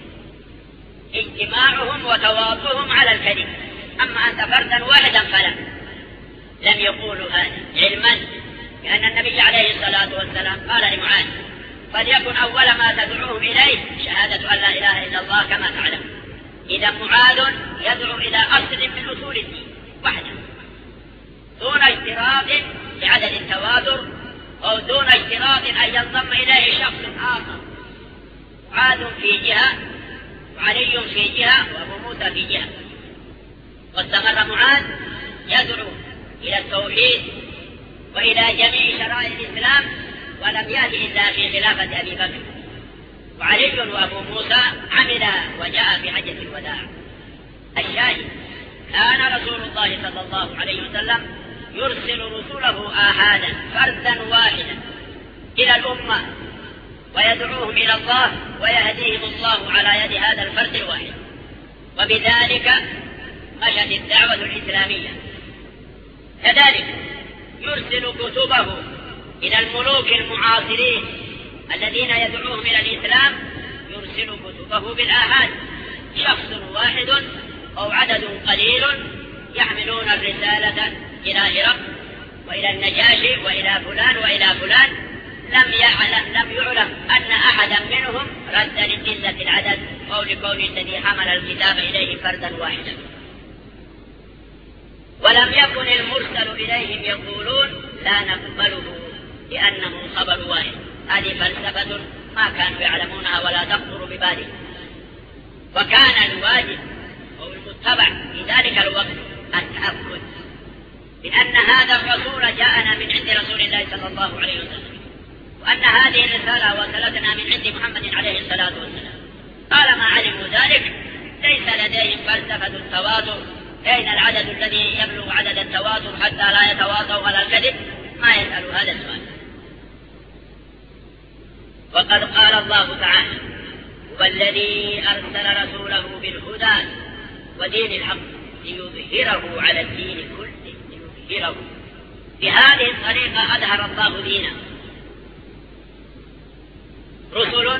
اجتماعهم وتواطؤهم على الكذب، أما أنت فردا واحدا فلا. لم يقولوا هذا علما لأن النبي عليه الصلاة والسلام قال لمعاذ فليكن أول ما تدعوهم إليه شهادة أن لا إله إلا الله كما تعلم. إذا معاذ يدعو إلى أصل من أصول الدين وحده دون اشتراط لعدد التواتر أو دون اشتراط أن ينضم إليه شخص آخر. معاذ في جهة وعلي في جهة وأبو موسى في جهة، واستمر معاذ يدعو إلى التوحيد وإلى جميع شرائع الإسلام ولم يأتي إلا في خلافة أبي بكر. وعلي وأبو موسى عملا وجاء في حجة الوداع. الشاهد كان رسول الله صلى الله عليه وسلم يرسل رسله آحادا فردا واحدا إلى الأمة ويدعوهم إلى الله ويهديهم الله على يد هذا الفرد الواحد. وبذلك مشت الدعوة الإسلامية. كذلك يرسل كتبه إلى الملوك المعاصرين الذين يدعوهم إلى الإسلام، يرسل كتبه بالآحاد، شخص واحد أو عدد قليل يحملون الرسالة إلى هرقل وإلى النجاشي وإلى فلان وإلى فلان. لم يعلم, لم يعلم أن أحدا منهم رد لقلة العدد أو لكون الذي حمل الكتاب إليه فردا واحدا. ولم يكن المرسل إليهم يقولون لا نقبله لأنه خبر واحد. هذه فلسفة ما كانوا يعلمونها ولا تخطر ببالهم. وكان الواجب أو المتبع في ذلك الوقت التأكد من أن هذا الرسول جاءنا من عند رسول الله صلى الله عليه وسلم، وأن هذه الرسالة وصلتنا من عند محمد عليه الصلاة والسلام. طالما علموا ذلك ليس لديهم فلسفة التواتر، أين العدد الذي يبلغ عدد التواتر حتى لا يتواطوا على الكذب، ما يسألوا هذا السؤال. وقد قال الله تعالى: والذي أرسل رسوله بالهدى ودين الحق ليظهره على الدين كله. ليظهره بهذه الطريقة أظهر الله دينه. رسل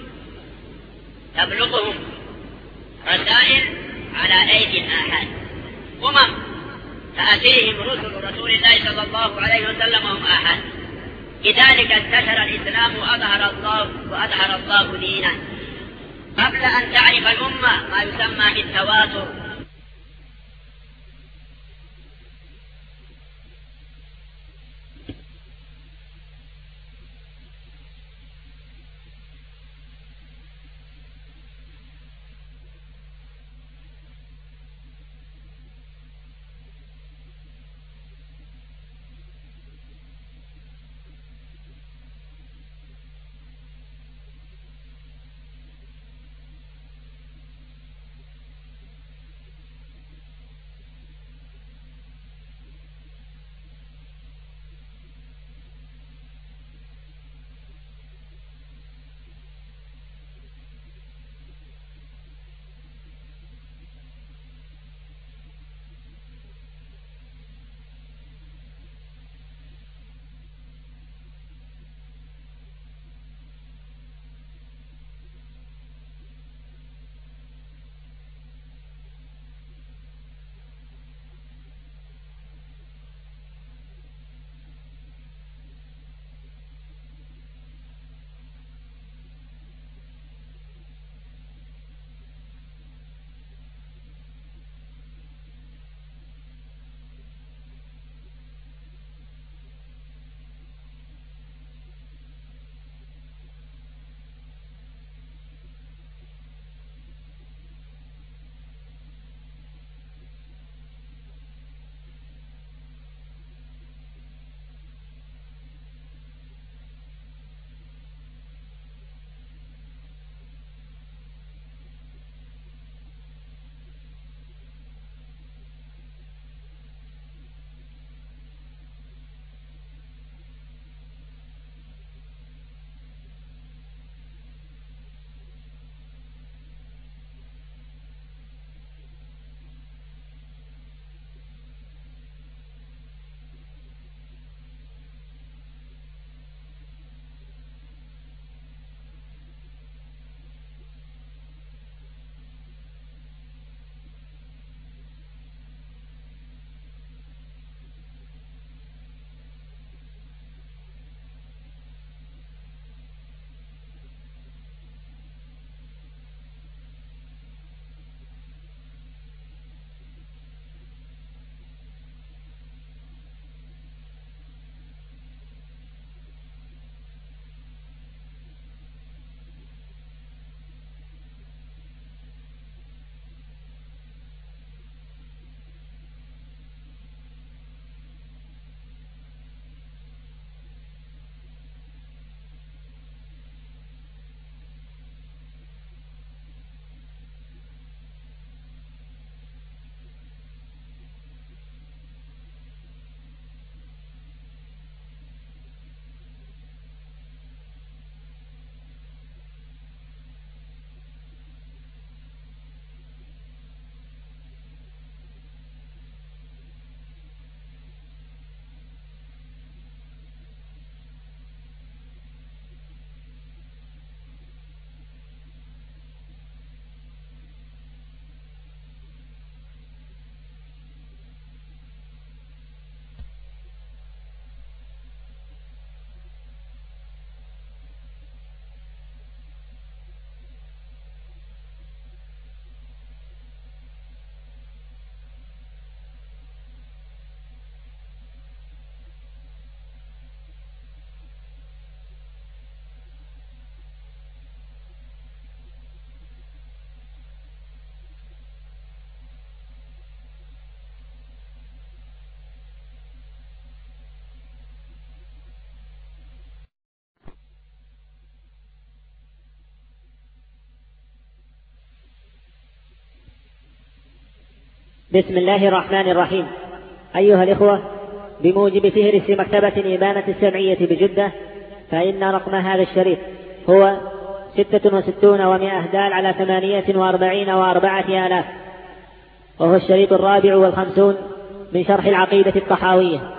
تبلغهم رسائل على أيدي الآحاد، أمم تأتيهم رسل رسول الله صلى الله عليه وسلم وهم آحاد. لذلك انتشر الإسلام وأظهر الله وأظهر الله دينه قبل أن تعرف الأمة ما يسمى بالتواتر. بسم الله الرحمن الرحيم. أيها الإخوة، بموجب فهرس مكتبة إبانة السمعية بجدة، فإن رقم هذا الشريط هو ستة وستون ومائة دال على ثمانية وأربعين وأربعة آلاف، وهو الشريط الرابع والخمسون من شرح العقيدة الطحاوية.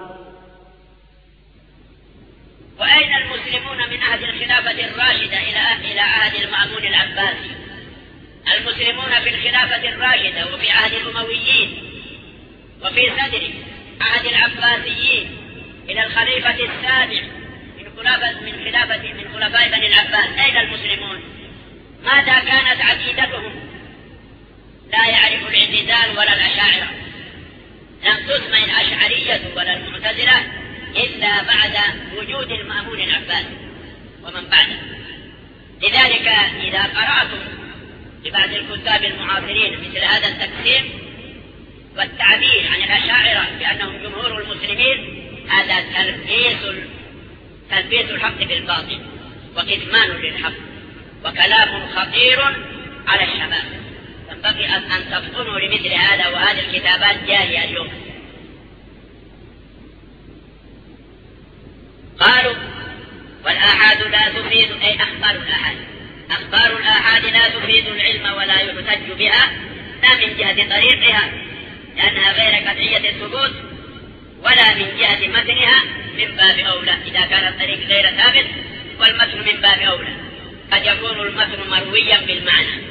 وأين المسلمون من عهد الخلافة الراشدة إلى إلى عهد المأمون العباسي؟ المسلمون في الخلافة الراشدة وفي عهد الأمويين وفي صدر عهد العباسيين إلى الخليفة السابع من خلافة من خلافة من خلفاء بني العباس. أين المسلمون؟ ماذا كانت عقيدتهم؟ لا يعرف الاعتزال ولا الأشاعرة، لم تسمى الأشعرية ولا المعتزلة إلا بعد وجود المأمون العباسي ومن بعده. لذلك إذا قرأتم لبعض الكتاب المعاصرين مثل هذا التقسيم والتعبير عن الأشاعرة بأنهم جمهور المسلمين، هذا تلبيس تلبيس الحق بالباطل وكتمان للحق وكلام خطير على الشباب. ينبغي أن تفطنوا لمثل هذا، وهذه الكتابات جارية اليوم. قالوا والآحاد لا تفيد، أي أخبار الآحاد أخبار الآحاد لا تفيد العلم ولا يحتج بها، لا من جهة طريقها لأنها غير قطعية الثبوت، ولا من جهة متنها من باب أولى إذا كان الطريق غير ثابت، والمتن من باب أولى. قد يكون المتن مرويا بالمعنى،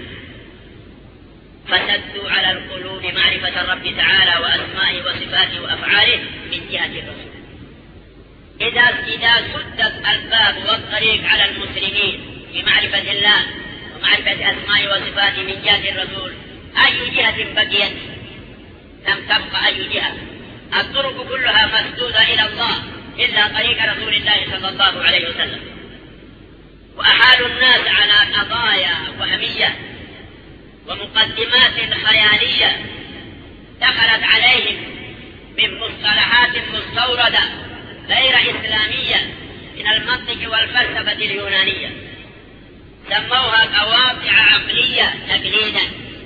فسدوا على القلوب معرفة الرب تعالى وأسمائه وصفاته وأفعاله من جهة الرسول. إذا إذا سدت الباب والطريق على المسلمين في معرفة الله ومعرفة أسمائه وصفاته من جهة الرسول، أي جهة بقيت؟ لم تبقى أي جهة. الطرق كلها مسدودة إلى الله إلا طريق رسول الله صلى الله عليه وسلم. وأحالوا الناس على قضايا وهمية ومقدمات خيالية دخلت عليهم من مصطلحات مستوردة غير إسلامية من المنطق والفلسفة اليونانية، سموها قواطع عقلية تقليدا،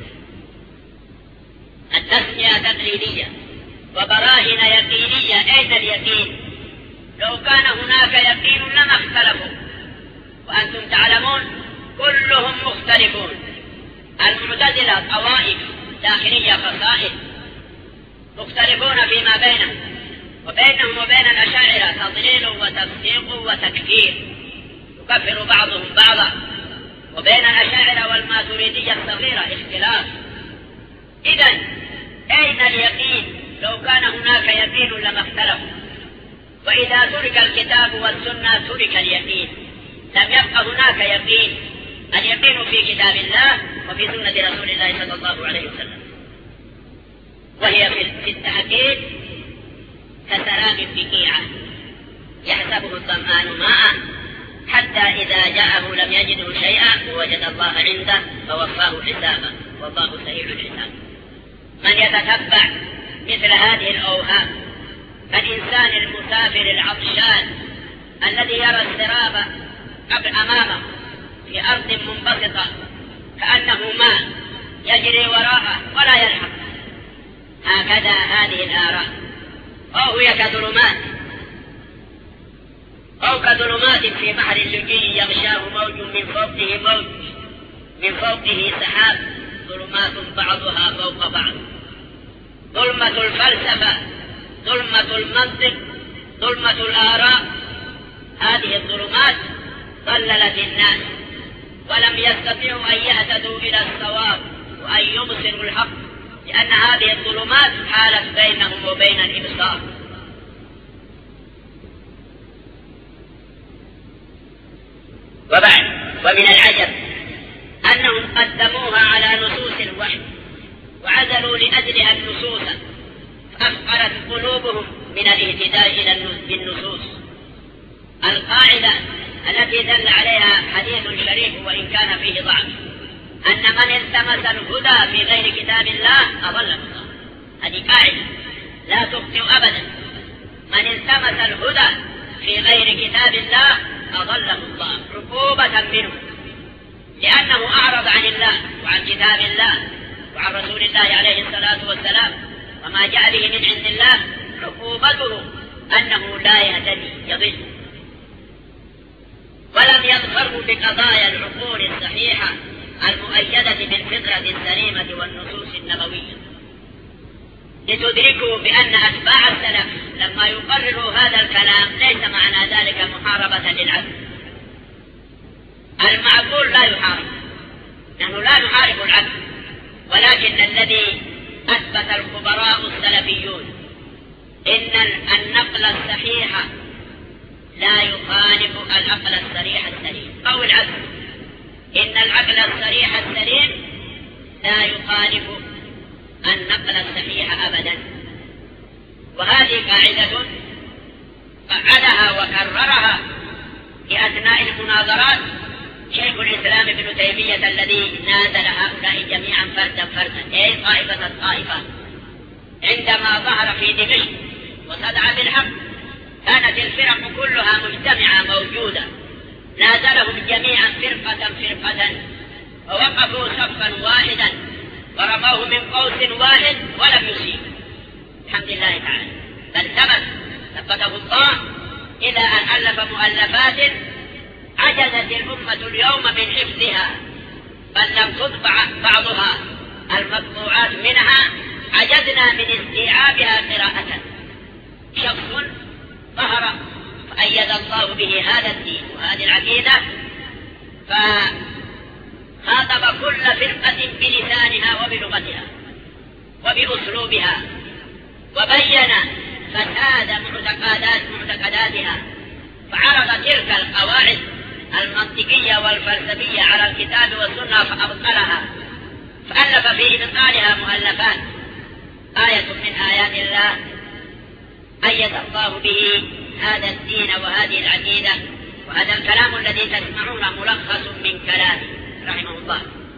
التسمية تقليدية، وبراهين يقينية. أين اليقين؟ لو كان هناك يقين لما اختلفوا، وأنتم تعلمون كلهم مختلفون. المعتزلة طوائف داخلية خصائص مختلفون فيما بينهم، وبينهم وبين الأشاعرة تضليل وتفسيق وتكفير، يكفر بعضهم بعضا. وبين الأشاعرة والماتريدية الصغيرة اختلاف. إذن أين اليقين؟ لو كان هناك يقين لما اختلفوا. وإذا ترك الكتاب والسنة ترك اليقين، لم يبقى هناك يقين. اليقين في كتاب الله وفي سنة رسول الله صلى الله عليه وسلم، وهي في التحقيق كسراب بقيعة يحسبه الظمآن ماء حتى إذا جاءه لم يجده شيئا ووجد الله عنده فوفاه حسابه والله سريع الحساب. من يتتبع مثل هذه الأوهام الإنسان المسافر العطشان الذي يرى السراب أمامه في أرض منبسطة كأنه ماء يجري وراءه ولا يلحق، هكذا هذه الآراء. أو هي كظلمات أو كظلمات في بحر لجي يغشاه موج من فوقه موج من فوقه سحاب، ظلمات بعضها فوق بعض. ظلمة الفلسفة، ظلمة المنطق، ظلمة الآراء، هذه الظلمات ضللت الناس ولم يستطيعوا أن يهتدوا إلى الصواب وأن يبصروا الحق، لأن هذه الظلمات حالت بينهم وبين الإبصار. وبعد، ومن العجب أنهم قدموها على نصوص الوحي وعزلوا لأجلها النصوص، فأفقرت قلوبهم من الاهتداء بالنصوص. القاعدة التي دل عليها حديث شريف وإن كان فيه ضعف، أن من التمس الهدى في غير كتاب الله أضله الله. هذه قاعدة لا تخطئ أبدا. من التمس الهدى في غير كتاب الله أضله الله عقوبة منه، لأنه أعرض عن الله وعن كتاب الله وعن رسول الله عليه الصلاة والسلام. وما جاء به من عند الله عقوبته أنه لا يهتدي يضل. ولم يظفروا بقضايا العقول الصحيحة المؤيدة بالفطرة السليمة والنصوص النبوية، لتدركوا بأن أتباع السلف لما يقرروا هذا الكلام ليس معنى ذلك محاربة للعقل. المعقول لا يحارب، نحن لا نحارب العقل، ولكن الذي أثبت الخبراء السلفيون إن النقل الصحيح لا يخالف العقل الصريح السليم، أو العكس، إن العقل الصريح السليم لا يخالف النقل الصحيح أبدا. وهذه قاعدة قعدها وكررها في أثناء المناظرات شيخ الإسلام ابن تيمية الذي نازل هؤلاء جميعا فردا فردا، أي طائفة الطائفة، عندما ظهر في دمشق وصدع بالحق كانت الفرق كلها مجتمعة موجودة، نازلهم جميعا فرقة فرقة ووقفوا صفا واحدا ورموه من قوس واحد ولم يصيب، الحمد لله تعالى، بل ثبت ثبته الله إلى أن ألف مؤلفات عجزت الأمة اليوم من حفظها، بل لم تطبع بعضها، المطبوعات منها عجزنا من استيعابها قراءة. شخص ظهر فأيد الله به هذا الدين وهذه العقيدة، فخاطب كل فرقة بلسانها وبلغتها وبأسلوبها، وبين فساد معتقدات معتقداتها، فعرض تلك القواعد المنطقية والفلسفية على الكتاب والسنة فأبطلها، فألف في إبطالها مؤلفات. آية من آيات الله أيد الله به هذا الدين وهذه العقيدة، وهذا الكلام الذي تسمعون ملخص من كلامه رحمه الله.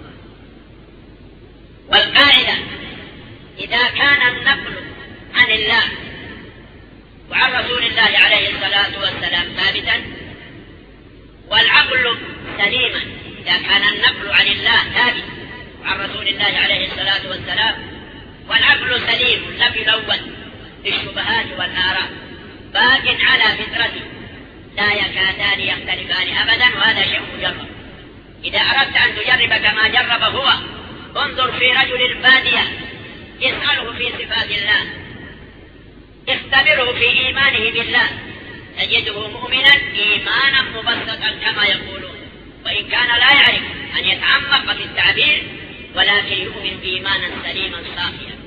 والقاعدة إذا كان النقل عن الله وعن رسول الله عليه الصلاة والسلام ثابتا، والعقل سليما، إذا كان النقل عن الله ثابت وعن رسول الله عليه الصلاة والسلام والعقل سليم لم يلون بالشبهات والآراء، باق على فطرته، لا يكادان يختلفان أبدا، وهذا شيء مجرب. إذا أردت أن تجرب كما جرب هو، انظر في رجل البادية اسأله في صفات الله، اختبره في إيمانه بالله، تجده مؤمنا إيمانا مبسطا كما يقولون، وإن كان لا يعرف أن يتعمق في التعبير، ولكن يؤمن إيمانا سليما صافيا.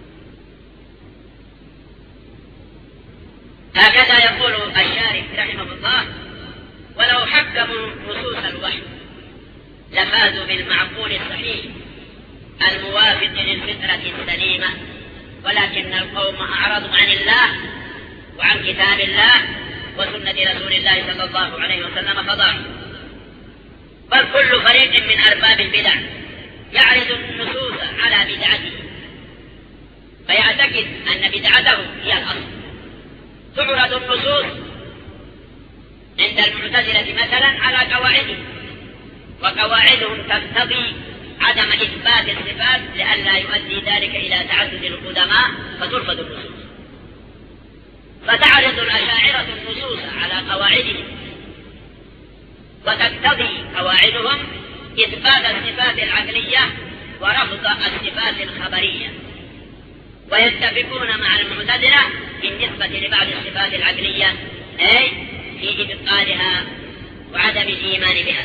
هكذا يقول الشارح رحمه الله: ولو حكموا نصوص الوحي لفازوا بالمعقول الصحيح الموافق للفطرة السليمة، ولكن القوم أعرضوا عن الله وعن كتاب الله وسنة رسول الله صلى الله عليه وسلم فضاعوا. بل كل فريق من أرباب البدع يعرض النصوص على بدعته، فيعتقد أن بدعته هي الأصل. تعرض النصوص عند المعتزلة مثلا على قواعدهم، وقواعدهم تقتضي عدم إثبات الصفات لئلا يؤدي ذلك إلى تعدد القدماء فترفض النصوص. فتعرض الأشاعرة النصوص على قواعدهم، وتقتضي قواعدهم إثبات الصفات العقلية ورفض الصفات الخبرية، ويتفقون مع المعتزلة بالنسبة لبعض الصفات العقلية، أي في إبطالها وعدم الإيمان بها.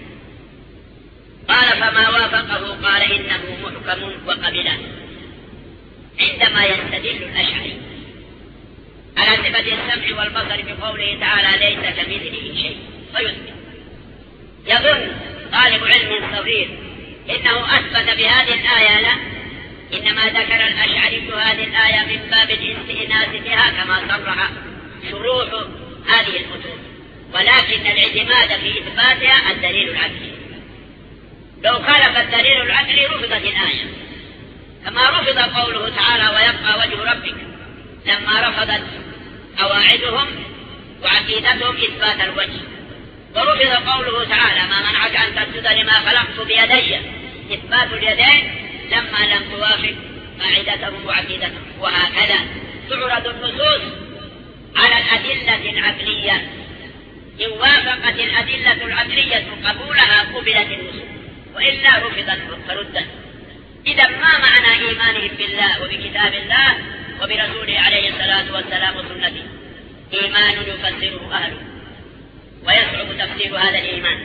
قال: فما وافقه قال إنه محكم وقبله. عندما يستدل الأشعري على صفة السمع والبصر بقوله تعالى ليس كمثله شيء فيثبت، يظن طالب علم صغير إنه أثبت بهذه الآية، لا، إنما ذكر الأشعري هذه الآية من باب الاستئناس بها كما صرح شروح هذه المتون، ولكن الاعتماد في إثباتها الدليل العقلي. لو خالف الدليل العقلي رفضت الآية، كما رفض قوله تعالى ويبقى وجه ربك، لما رفضت قواعدهم وعقيدتهم إثبات الوجه. ورفض قوله تعالى ما منعك أن تسجد لما خلقت بيدي، إثبات اليدين لما لم توافق قاعدتهم وعقيدتهم. وهكذا تعرض النصوص على الأدلة العقلية، إن وافقت الأدلة العقلية قبولها قبلت النصوص، وإلا رفضت فردت. إذا ما معنى إيمانهم بالله وبكتاب الله وبرسوله عليه الصلاة والسلام وسنته؟ إيمان يفسره أهله ويصعب تفسير هذا الإيمان.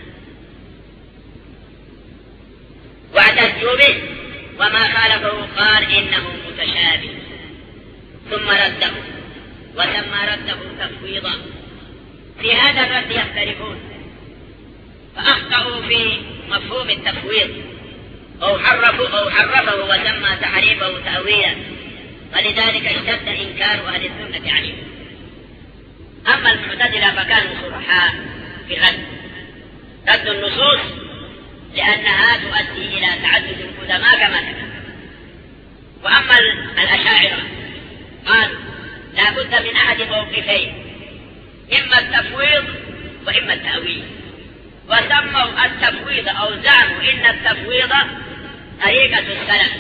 واعتدوا به وما خالفه قال إنه متشابه، ثم رده وسمى رده تفويضا. في هذا الرد يختلفون، فأخطأوا في مفهوم التفويض أو حرفوا أو حرفه وسمى تحريفه تأويلا، فلذلك اشتد إنكار أهل السنة عليه. أما المعتزلة فكانوا صرحاء في الرد، رد النصوص لأنها تؤدي إلى تعدد القدماء كما تكلم. وأما الأشاعرة قالوا لا بد من أحد موقفين، إما التفويض وإما التأويل، وسموا التفويض أو زعموا إن التفويض طريقة السلف،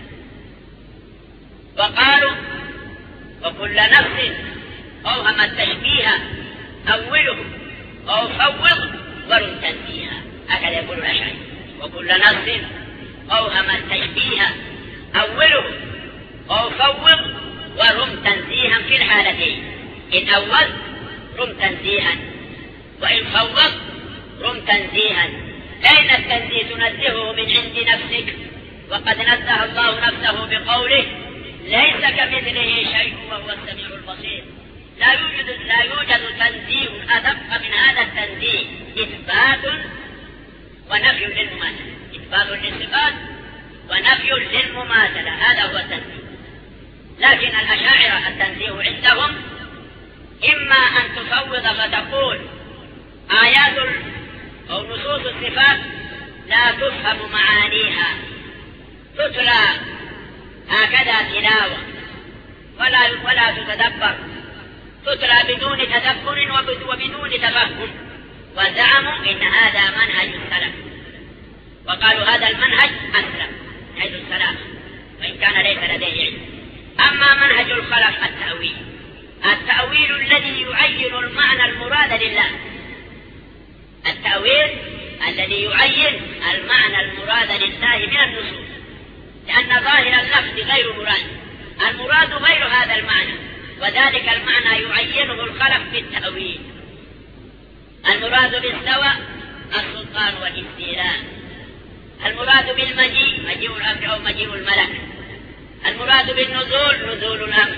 وقالوا وكل نفس أوهم التشبيه أوله أو فوض ورم تنزيها، هكذا يقول الأشاعرة. وكل نفس أوهم التشبيه أوله أو فوض ورم تنزيها في الحالتين، إن أول رم تنزيها وإن فوض رم تنزيها. أين التنزيه؟ تنزهه من عند نفسك، وقد نزه الله نفسه بقوله ليس كمثله شيء وهو السميع البصير. لا يوجد, لا يوجد تنزيه أدق من هذا التنزيه، إثبات ونفي للمماثلة، إثبات للصفات ونفي للمماثلة، هذا هو التنزيه. لكن الأشاعرة التنزيه عندهم إما أن تفوض فتقول آيات أو نصوص الصفات لا تفهم معانيها، تتلى هكذا تلاوة ولا ولا تتدبر، تتلى بدون تدبر وبدون تفهم. وزعموا إن هذا منهج السلف، وقالوا هذا المنهج أسلم منهج السلف وإن كان ليس لديه علم. أما منهج الخلف التأويل، التأويل الذي يعين المعنى المراد لله، التأويل الذي يعين المعنى المراد لله من النصوص، لأن ظاهر اللفظ غير مراد، المراد غير هذا المعنى، وذلك المعنى يعينه الخلف بالتأويل. المراد بالاستواء السلطان والاستيلاء، المراد بالمجيء مجيء الأمر أو مجيء الملك، المراد بالنزول نزول الأمر،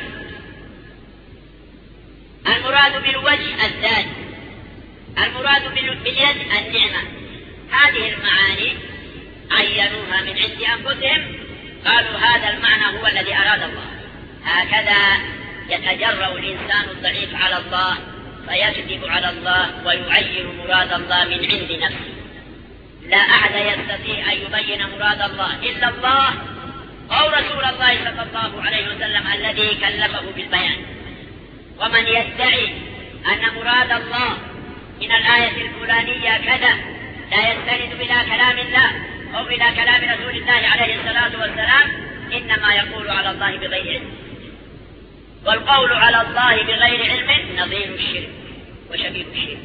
المراد بالوجه الذات، المراد باليد النعمة. هذه المعاني عينوها من عند أنفسهم، قالوا هذا المعنى هو الذي أراد الله. هكذا يتجرأ الإنسان الضعيف على الله فيكذب على الله ويعين مراد الله من عند نفسه. لا أحد يستطيع أن يبين مراد الله إلا الله أو رسول الله صلى الله عليه وسلم الذي كلفه بالبيان. ومن يدعي أن مراد الله من الآية الفلانية كذا لا يستند إلى كلام الله أو إلى كلام رسول الله عليه الصلاة والسلام، إنما يقول على الله بغير علم، والقول على الله بغير علم نظير الشرك وشبيه الشرك.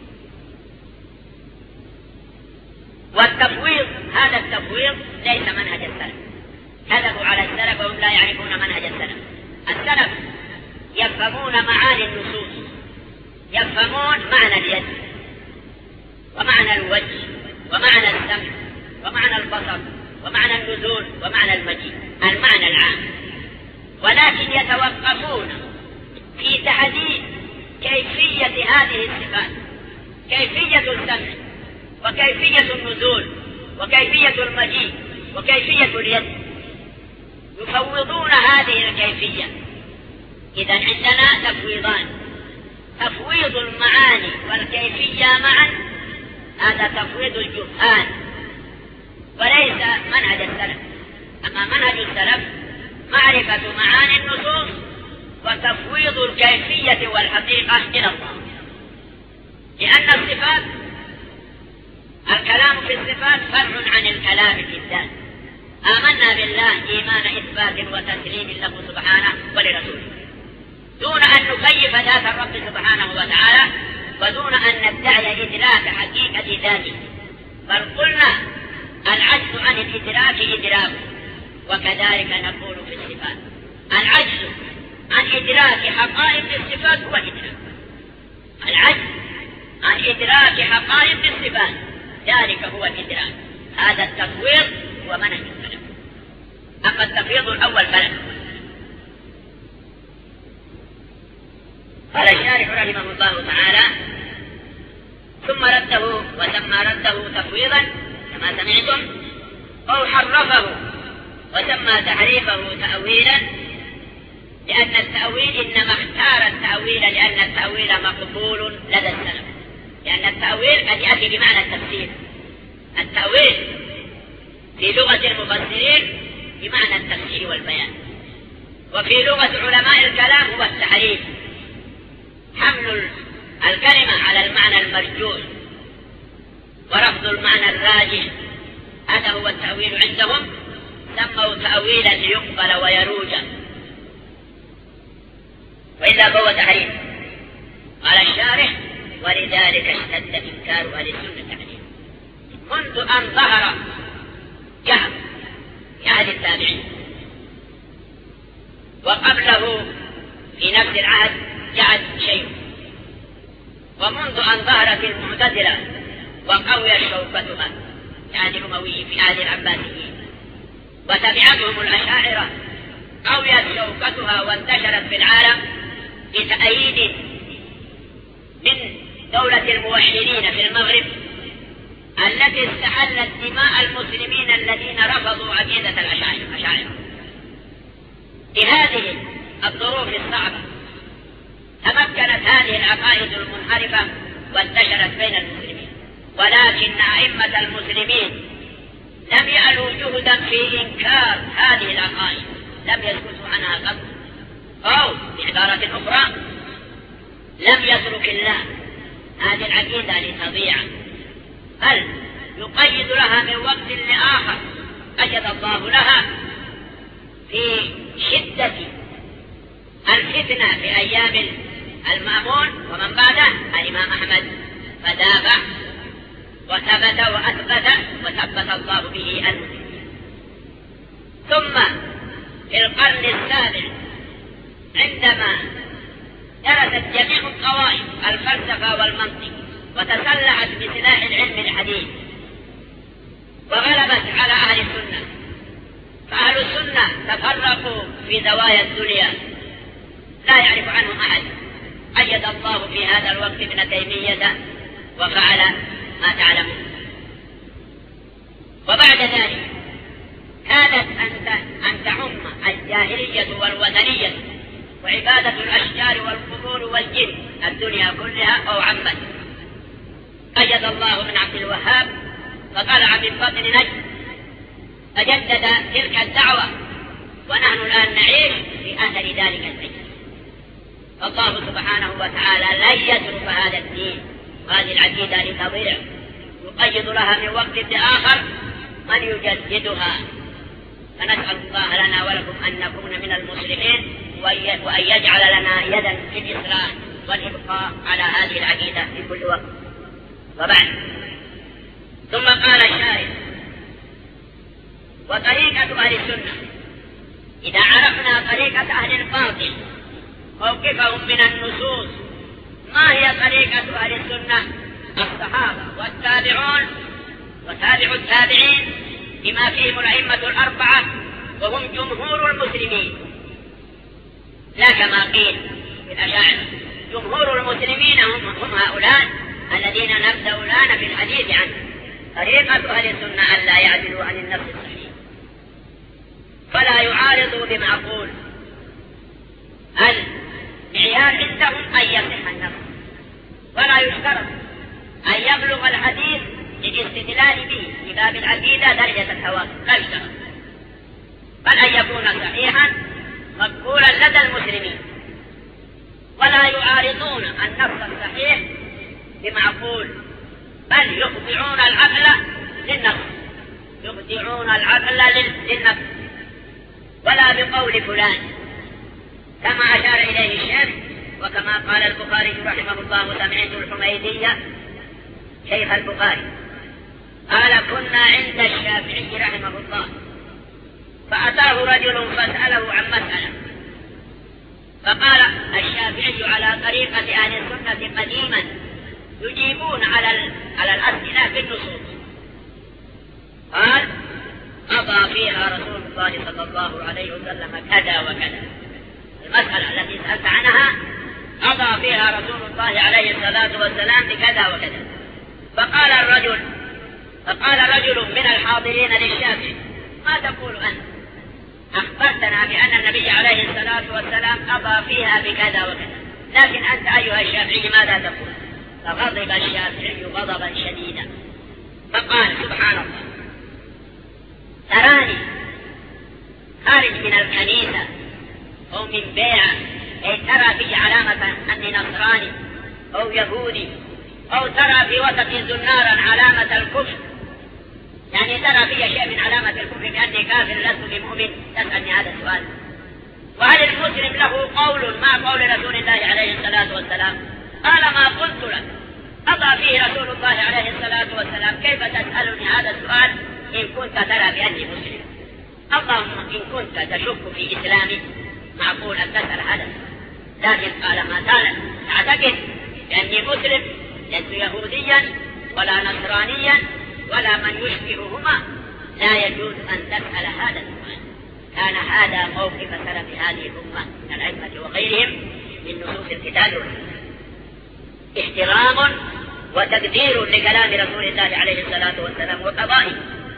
والتفويض، هذا التفويض ليس منهج السلف، كذبوا على السلف وهم لا يعرفون منهج السلف. السلف يفهمون معاني النصوص، يفهمون معنى اليد ومعنى الوجه ومعنى السمع ومعنى البصر ومعنى النزول ومعنى المجيء، المعنى العام، ولكن يتوقفون في تحديد كيفية هذه الصفات، كيفية السمع وكيفية النزول وكيفية المجيء وكيفية اليد، يفوضون هذه الكيفية. إذا عندنا تفويضان، تفويض المعاني والكيفية معا، هذا تفويض الجهال وليس منهج السلف. أما منهج السلف معرفة معاني النصوص وتفويض الكيفية والحقيقة إلى الله، لأن الصفات، الكلام في الصفات فرع عن الكلام في الذات، آمنا بالله إيمان إثبات وتسليم له سبحانه ولرسوله، دون أن نكيف ذات الرب سبحانه وتعالى، ودون أن ندعي إدراك حقيقة ذاته، بل قلنا العجز عن الإدراك إدراك. وكذلك نقول في الصفات، العجز عن إدراك حقائق الصفات هو إدراك، العجز عن إدراك حقائق الصفات ذلك هو الإدراك. هذا التفويض هو منهج السلف. أما التفويض الأول فلا. قال الشارح رحمه الله تعالى: ثم رده وسمى رده تفويضا كما سمعتم، أو حرفه وسمى تحريفه تأويلا، لأن التأويل إنما اختار التأويل لأن التأويل مقبول لدى السلف، لأن التأويل قد يأتي بمعنى التفسير. التأويل في لغة المفسرين بمعنى التفسير والبيان، وفي لغة علماء الكلام هو التحريف، حمل الكلمة على المعنى المرجوح ورفض المعنى الراجح. هذا هو التأويل عندهم، سموا تأويلا ليقبل ويروج، وإلا فهو تحريف. قال الشارح: ولذلك اشتد إنكار أهل السنة عليه منذ أن ظهر جهل في عهد التابعين، وقبله في نفس العهد جعد شيء، ومنذ أن ظهرت المعتزلة وقوي شوكتها في عهد الأمويين في عهد العباسيين، وتبعتهم الأشاعرة قويت شوكتها وانتشرت في العالم بتأييد من دولة الموحدين في المغرب التي استحلت دماء المسلمين الذين رفضوا عقيدة الأشاعرة. بهذه الظروف الصعبة تمكنت هذه العقائد المنحرفة وانتشرت بين المسلمين، ولكن أئمة المسلمين لم يألوا جهدا في إنكار هذه العقائد، لم يسكتوا عنها قط، أو بعبارة أخرى لم يترك الله هذه العقيدة لتضيع، بل يقيد لها من وقت لآخر أجد الله لها في شدة الفتنة في أيام المأمون ومن بعده الإمام أحمد، فدافع وثبت وأثبت وثبت الله به المسلمين. ثم في القرن السابع عندما درست جميع الطوائف الفلسفة والمنطق وتسلحت بسلاح العلم الحديث وغلبت على أهل السنة، فأهل السنة تفرقوا في زوايا الدنيا لا يعرف عنهم أحد. أيد الله في هذا الوقت ابن تيمية وفعل ما تعلمون. وبعد ذلك كادت أن تعم الجاهلية والوثنية وعبادة الأشجار والقبور والجن الدنيا كلها أو عمت. أجد الله من عبد الوهاب فطلع من بطن نجد فجدد تلك الدعوة، ونحن الآن نعيش في أثر ذلك الفجر. فالله سبحانه وتعالى لن يترك هذا الدين هذه العقيدة لتضيع، يقيد لها من وقت لآخر من يجددها. فنسأل الله لنا ولكم أن نكون من المصلحين، وأن يجعل لنا يدا في الإصلاح والإبقاء على هذه العقيدة في كل وقت. وبعد، ثم قال الشارع: وطريقة أهل السنة، إذا عرفنا طريقة أهل الباطل موقفهم من النصوص، ما هي طريقة أهل السنة؟ الصحابة والتابعون وتابع التابعين بما فيهم الأئمة الأربعة وهم جمهور المسلمين، لا كما قيل في الأشاعرة. جمهور المسلمين هم, هم هؤلاء الذين نبدأ الآن في الحديث عنه. طريقة أهل السنة أن لا يعدلوا عن النفس الصحيح، فلا يعارضوا بمعقول. المعيار عندهم أن يصح النفس، ولا يشترط أن يبلغ الحديث للاستدلال به في باب العقيدة درجة التواتر، لا يشترط، بل أن يكون صحيحا مقبولا لدى المسلمين. ولا يعارضون النص الصحيح بمعقول، بل يخضعون العقل للنص يخضعون العقل للنفس ولا بقول فلان، كما أشار إليه الشيخ. وكما قال البخاري رحمه الله: سمعت الحميدية شيخ البخاري قال: كنا عند الشافعي رحمه الله فأتاه رجل فسأله عن مسألة، فقال الشافعي على طريقة أهل السنة قديما يجيبون على على الأسئلة بالنصوص. قال: قضى فيها رسول الله صلى الله عليه وسلم كذا وكذا. المسألة التي سألت عنها قضى فيها رسول الله عليه الصلاة والسلام بكذا وكذا. فقال الرجل فقال رجل من الحاضرين للشافعي: ما تقول أنت؟ أخبرتنا بأن النبي عليه الصلاة والسلام قضى فيها بكذا وكذا، لكن أنت أيها الشافعي ماذا تقول؟ فغضب الشافعي غضبا شديدا فقال: سبحان الله، تراني خارج من الكنيسة أو من بيعة أي ترى في علامة أني نصراني أو يهودي، أو ترى في وسط زنارا علامة الكفر، يعني ترى في شيء من علامة الكفر بأني كافر لست بمؤمن، تسألني هذا السؤال؟ وهل المسلم له قول ما قول رسول الله عليه الصلاة والسلام؟ قال: ما قلت لك، قضى فيه رسول الله عليه الصلاة والسلام، كيف تسألني هذا السؤال إن كنت ترى بأني مسلم؟ اللهم إن كنت تشك في إسلامي معقول أن تسأل هذا، لكن قال: ما زال تعتقد بأني مسلم، لست يهوديا ولا نصرانيا ولا من يشبههما، لا يجوز أن تسأل هذا السؤال. كان هذا موقف سلف هذه الأمة من الأئمة وغيرهم من نصوص الكتاب والسنة، احترام وتقدير لكلام رسول الله عليه الصلاة والسلام وقضائه.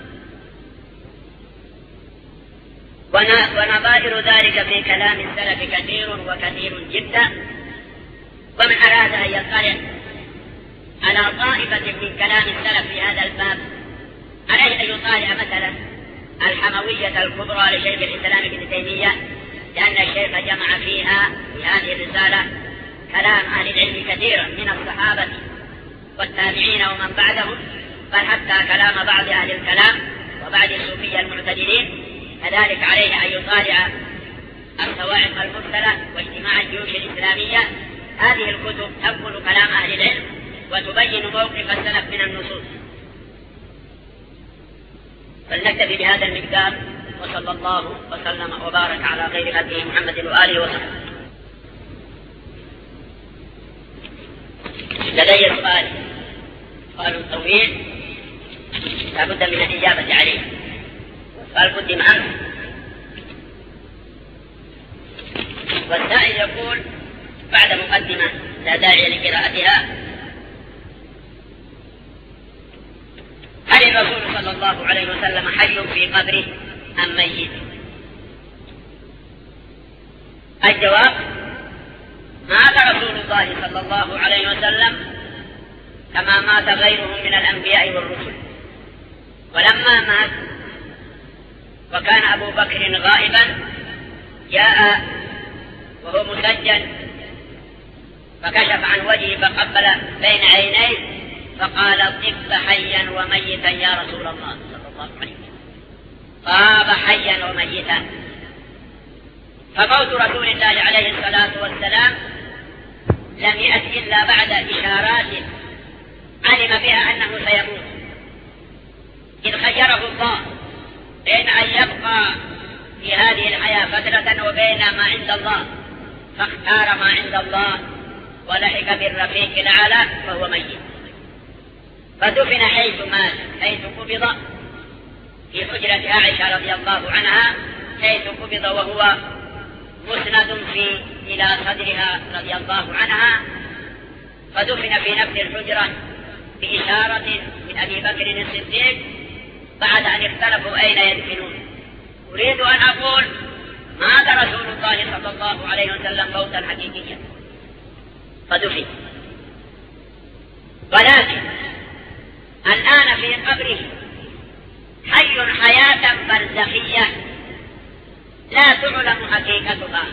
ونظائر ذلك في كلام السلف كثير وكثير جدا. ومن أراد أن يطلع على طائفة من كلام السلف في هذا الباب عليه أن يطالع مثلا الحموية الكبرى لشيخ الإسلام ابن تيمية، لأن الشيخ جمع فيها في هذه الرسالة كلام أهل العلم كثيرا من الصحابة والتابعين ومن بعدهم، بل حتى كلام بعض أهل الكلام وبعض الصوفية المعتدلين. كذلك عليه أن يطالع الصواعق المرسلة واجتماع الجيوش الإسلامية. هذه الكتب تنقل كلام أهل العلم وتبين موقف السلف من النصوص. فلنكتفي بهذا المقدار، وصلى الله وسلم وبارك على خير خلقه محمد وآله وصحبه. لدي سؤال سؤال طويل لا بد من الإجابة عليه، قال قدم أمس، والسائل يقول بعد مقدمة لا داعي لقراءتها: هل الرسول صلى الله عليه وسلم حي في قبره أم ميت؟ الجواب: مات رسول الله صلى الله عليه وسلم كما مات غيره من الأنبياء والرسل. ولما مات وكان أبو بكر غائبا جاء وهو مسجن فكشف عن وجهه فقبل بين عينيه فقال: طب حيا وميتا يا رسول الله صلى الله عليه وسلم. طاب حيا وميتا. فموت رسول الله عليه الصلاة والسلام لم يأت إلا بعد إشارات علم بها أنه سيموت، إذ خيره الله بين أن يبقى في هذه الحياة فترة وبين ما عند الله، فاختار ما عند الله ولحق بالرفيق الأعلى فهو ميت. فدفن حيث مات، حيث قبض في حجرة عائشة رضي الله عنها، حيث قبض وهو مسند في إلى صدرها رضي الله عنها، فدفن في نفس الحجرة بإشارة من أبي بكر الصديق بعد أن اختلفوا أين يدفنون. أريد أن أقول: مات رسول الله صلى الله عليه وسلم موتا حقيقيا فدفن، ولكن الآن في قبره حي حياة برزخية لا تعلم حقيقتها.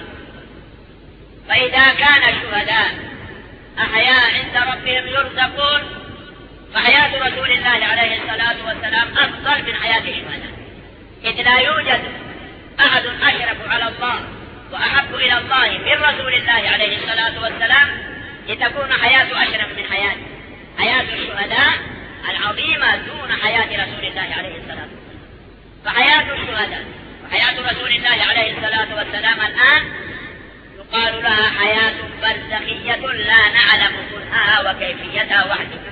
فإذا كان الشهداء أحياء عند ربهم يرزقون، فحياة رسول الله عليه الصلاة والسلام أفضل من حياة الشهداء، إذ لا يوجد أحد أشرف على الله وأحب إلى الله من رسول الله عليه الصلاة والسلام لتكون حياة أشرف من حياة حياة الشهداء العظيمة دون حياة رسول الله عليه الصلاة والسلام. فحياة الشهداء وحياة رسول الله عليه الصلاة والسلام الآن يقال لها حياة برزخية لا نعلم كنهها وكيفيتها وحدها.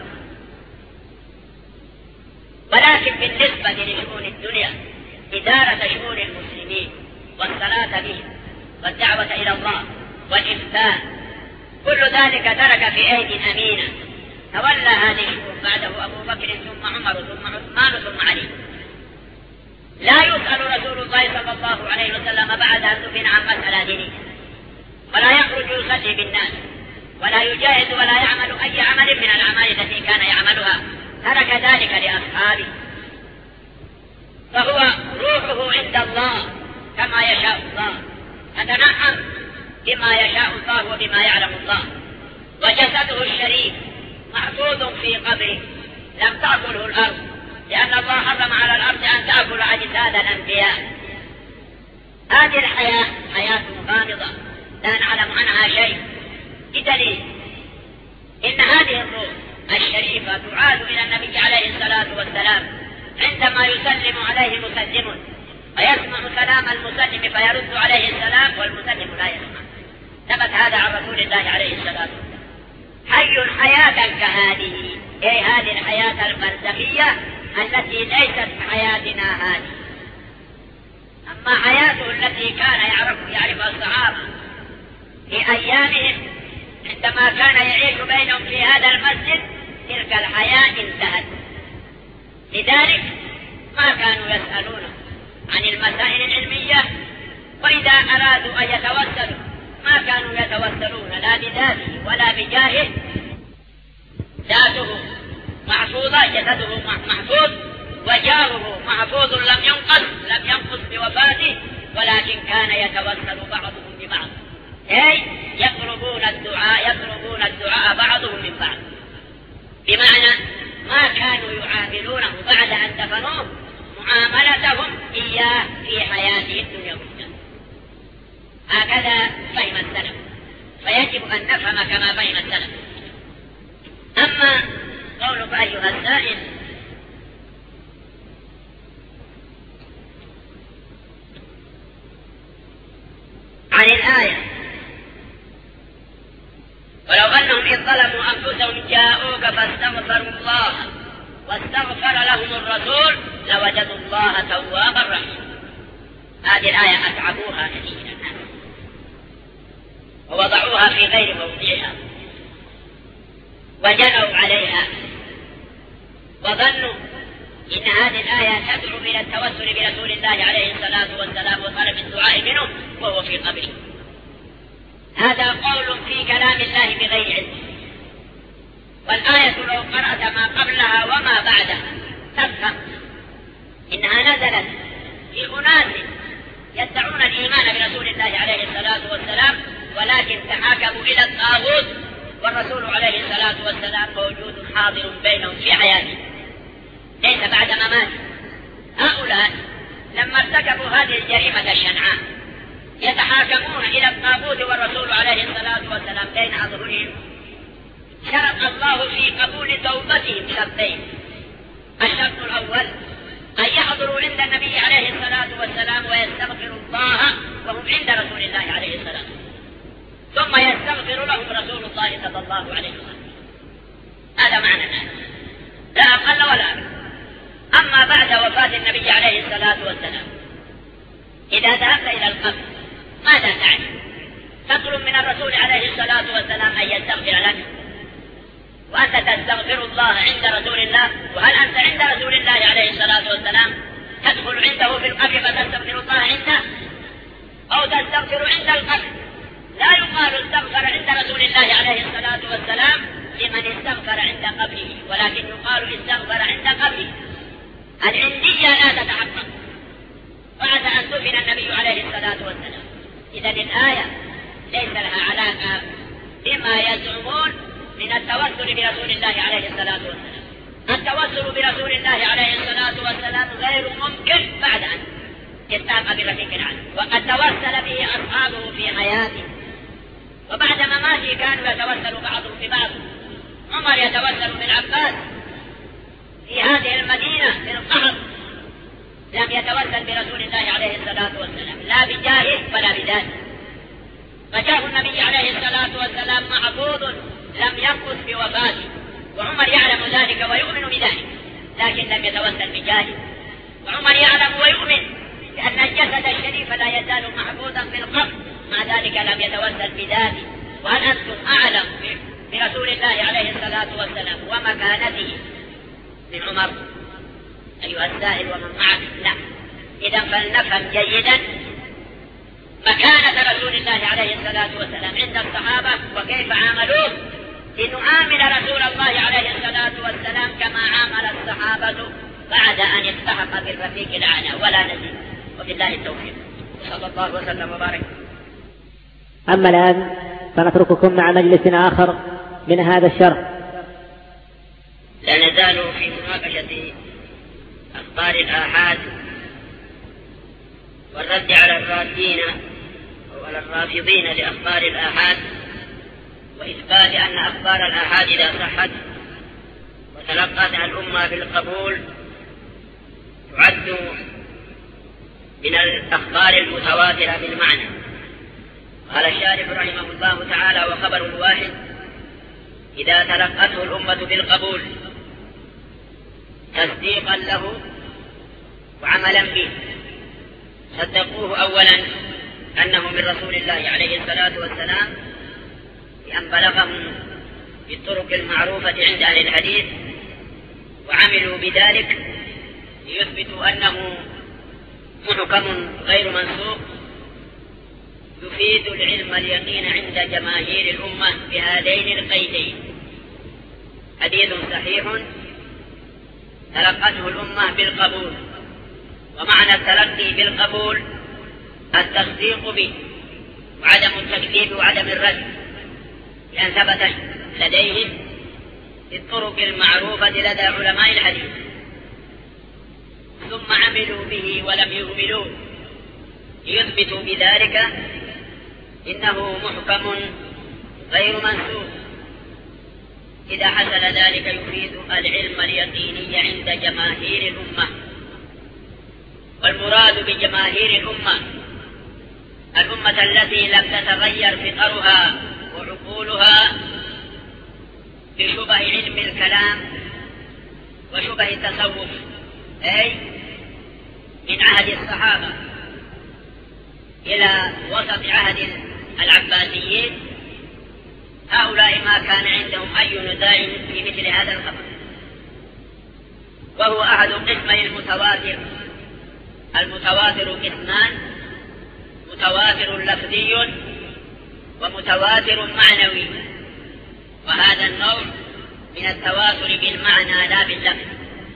ولكن بالنسبة لشؤون الدنيا إدارة شؤون المسلمين والصلاة بهم والدعوة إلى الله والإفتاء كل ذلك ترك في أيدي أمينة تولى هذه الشؤون بعده أبو بكر ثم عمر ثم عثمان ثم علي. لا يسأل رسول الله صلى الله عليه وسلم بعد أن دفن عن مسألة دينية، ولا يخرج يصلي بالناس، ولا يجاهد ولا يعمل أي عمل من الأعمال التي كان يعملها، ترك ذلك لأصحابه. فهو روحه عند الله كما يشاء الله، فتنعم بما يشاء الله وبما يعلم الله. وجسده الشريف محفوظ في قبره لم تأكله الأرض، لأن الله حرم على الأرض أن تأكل أجساد الأنبياء. هذه الحياة حياة غامضة لا نعلم عنها شيء، بدليل إن هذه الروح الشريفة تعاد إلى النبي عليه الصلاة والسلام عندما يسلم عليه مسلم ويسمع كلام المسلم فيرد عليه السلام والمسلم لا يسمع. ثبت هذا عن رسول الله عليه الصلاة والسلام. حي حياة كهذه، أي هذه الحياة البرزخية التي ليست حياتنا هذه. أما حياته التي كان يعرف يعرفها الصحابة في أيامهم عندما كان يعيش بينهم في هذا المسجد، تلك الحياة انتهت. لذلك ما كانوا يسألونه عن المسائل العلمية، وإذا أرادوا أن يتوسلوا ما كانوا يتوسلون لا بذاته ولا بجاهه. ذاته محفوظة، جسده محفوظ، وجاهه محفوظ لم ينقص لم ينقص بوفاته، ولكن كان يتوسل بعضهم ببعض، أي يقربون الدعاء يقربون الدعاء بعضهم من بعض، بمعنى ما كانوا يعاملونه بعد أن دفنوه معاملتهم إياه في حياته الدنيوية. هكذا فهم السلف، فيجب أن نفهم كما فهم السلف. أما قولك أيها السائل عن الآية ولو أنهم إذ ظلموا أنفسهم جاءوك فاستغفروا الله واستغفر لهم الرسول لوجدوا الله توابا رحيما. هذه الآية أتعبوها كثيرا ووضعوها في غير موضعها وجنوا عليها وظنوا إن هذه الآية تدعو إلى التوسل برسول الله عليه الصلاة والسلام وطلب الدعاء منه وهو في قبره. هذا قول في كلام الله بغير علم، والآية لو قرأت ما قبلها وما بعدها تفهم إنها نزلت في أناس يدعون الإيمان برسول الله عليه الصلاة والسلام ولكن تحاكموا إلى الطاغوت، والرسول عليه الصلاة والسلام موجود حاضر بينهم في حياته ليس بعد مماته. هؤلاء لما ارتكبوا هذه الجريمة الشنعاء يتحاكمون إلى الطاغوت والرسول عليه الصلاة والسلام بين أظهرهم. شرط الله في قبول توبتهم شرطين: الشرط الأول أن يحضروا عند النبي عليه الصلاة والسلام ويستغفروا الله وهم عند رسول الله عليه الصلاة والسلام، ثم يستغفر لهم رسول الله صلى الله عليه وسلم. هذا معنى الآية، لا أقل ولا أكثر. أما بعد وفاة النبي عليه الصلاة والسلام إذا ذهبت إلى القبر ماذا تعني؟ تطلب من الرسول عليه الصلاة والسلام أن يستغفر لك وأنت تستغفر الله عند رسول الله؟ وهل أنت عند رسول الله عليه الصلاة والسلام تدخل عنده في القبر فتستغفر الله عنده أو تستغفر عند القبر؟ لا يقال استغفر عند رسول الله عليه الصلاة والسلام لمن استغفر عند قبره، ولكن يقال استغفر عند قبره. العندية لا تتحقق بعد أن دفن النبي عليه الصلاة والسلام. إذا الآية ليس لها علاقة بما يزعمون من التوسل برسول الله عليه الصلاة والسلام، التوسل برسول الله عليه الصلاة والسلام غير ممكن بعد أن يستحق بالرفيق الأعلى، وقد توسل به أصحابه في حياته، وبعد مماته كانوا يتوسل بعضهم ببعض. عمر يتوسل بالعباس في هذه المدينة في القحط، لم يتوسل برسول الله عليه الصلاة والسلام لا بجاهه ولا بذاته، فجاه النبي عليه الصلاة والسلام محفوظ لم ينقص بوفاته، وعمر يعلم ذلك ويؤمن بذلك، لكن لم يتوسل بجاهه. وعمر يعلم ويؤمن بأن الجسد الشريف لا يزال محفوظا في القبر، مع ذلك لم يتوسل بذاته. وهل أنتم أعلم برسول الله عليه الصلاة والسلام ومكانته من عمر أيها السائل ومن معك؟ لا. إذا فلنفهم جيدا مكانة رسول الله عليه الصلاة والسلام عند الصحابة وكيف عاملوه، لنعامل رسول الله عليه الصلاة والسلام كما عامل الصحابة بعد أن التحق بالرفيق الأعلى ولا نزيد. وبالله التوفيق، صلى الله وسلم وبارك. أما الآن فنترككم مع مجلس آخر من هذا الشرح. لا نزال في مناقشة أخبار الآحاد والرد على الرادين وعلى الرافضين لأخبار الآحاد، وإثبات أن أخبار الآحاد إذا صحت وتلقتها الأمة بالقبول تعد من الأخبار المتواترة بالمعنى. قال الشارح رحمه الله تعالى: وخبر الواحد إذا تلقته الأمة بالقبول تصديقا له وعملا به، صدقوه أولا أنه من رسول الله عليه الصلاة والسلام بأن بلغهم بالطرق المعروفة عند أهل الحديث، وعملوا بذلك ليثبتوا أنه محكم غير منسوخ يفيد العلم اليقين عند جماهير الأمة بهذين القيدين: حديث صحيح تلقته الأمة بالقبول، ومعنى التلقي بالقبول التصديق به وعدم التكذيب وعدم الرد، لأن ثبت لديهم بالطرق المعروفة لدى علماء الحديث، ثم عملوا به ولم يهملوه ليثبتوا بذلك إنه محكم غير منسوخ. إذا حصل ذلك يفيد العلم اليقيني عند جماهير الأمة. والمراد بجماهير الأمة الأمة التي لم تتغير فطرها وعقولها بشبه علم الكلام وشبه التصوف، أي من عهد الصحابة إلى وسط عهد العباسيين، هؤلاء ما كان عندهم أي نزاع في مثل هذا الخبر، وهو أحد قسمي المتواتر. المتواتر قسمان: متواتر لفظي ومتواتر معنوي، وهذا النوع من التواتر بالمعنى لا باللفظ.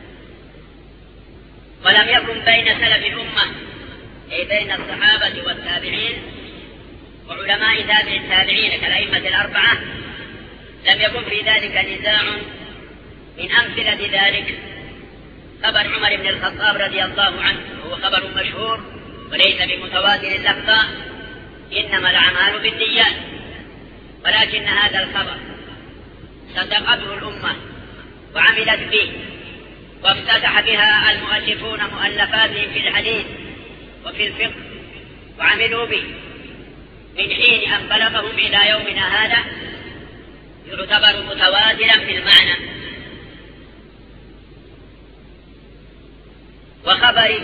ولم يكن بين سلف الأمة أي بين الصحابة والتابعين وعلماء تابع التابعين كالأئمة الأربعة لم يكن في ذلك نزاع. من أمثلة ذلك خبر عمر بن الخطاب رضي الله عنه، وهو خبر مشهور وليس بمتواتر اللفظ: إنما الأعمال بالنيات. ولكن هذا الخبر صدقته الأمة وعملت به، وافتتح بها المؤلفون مؤلفاتهم في الحديث وفي الفقه وعملوا به من حين أن بلغهم إلى يومنا هذا، يعتبر متواترا في المعنى. وخبر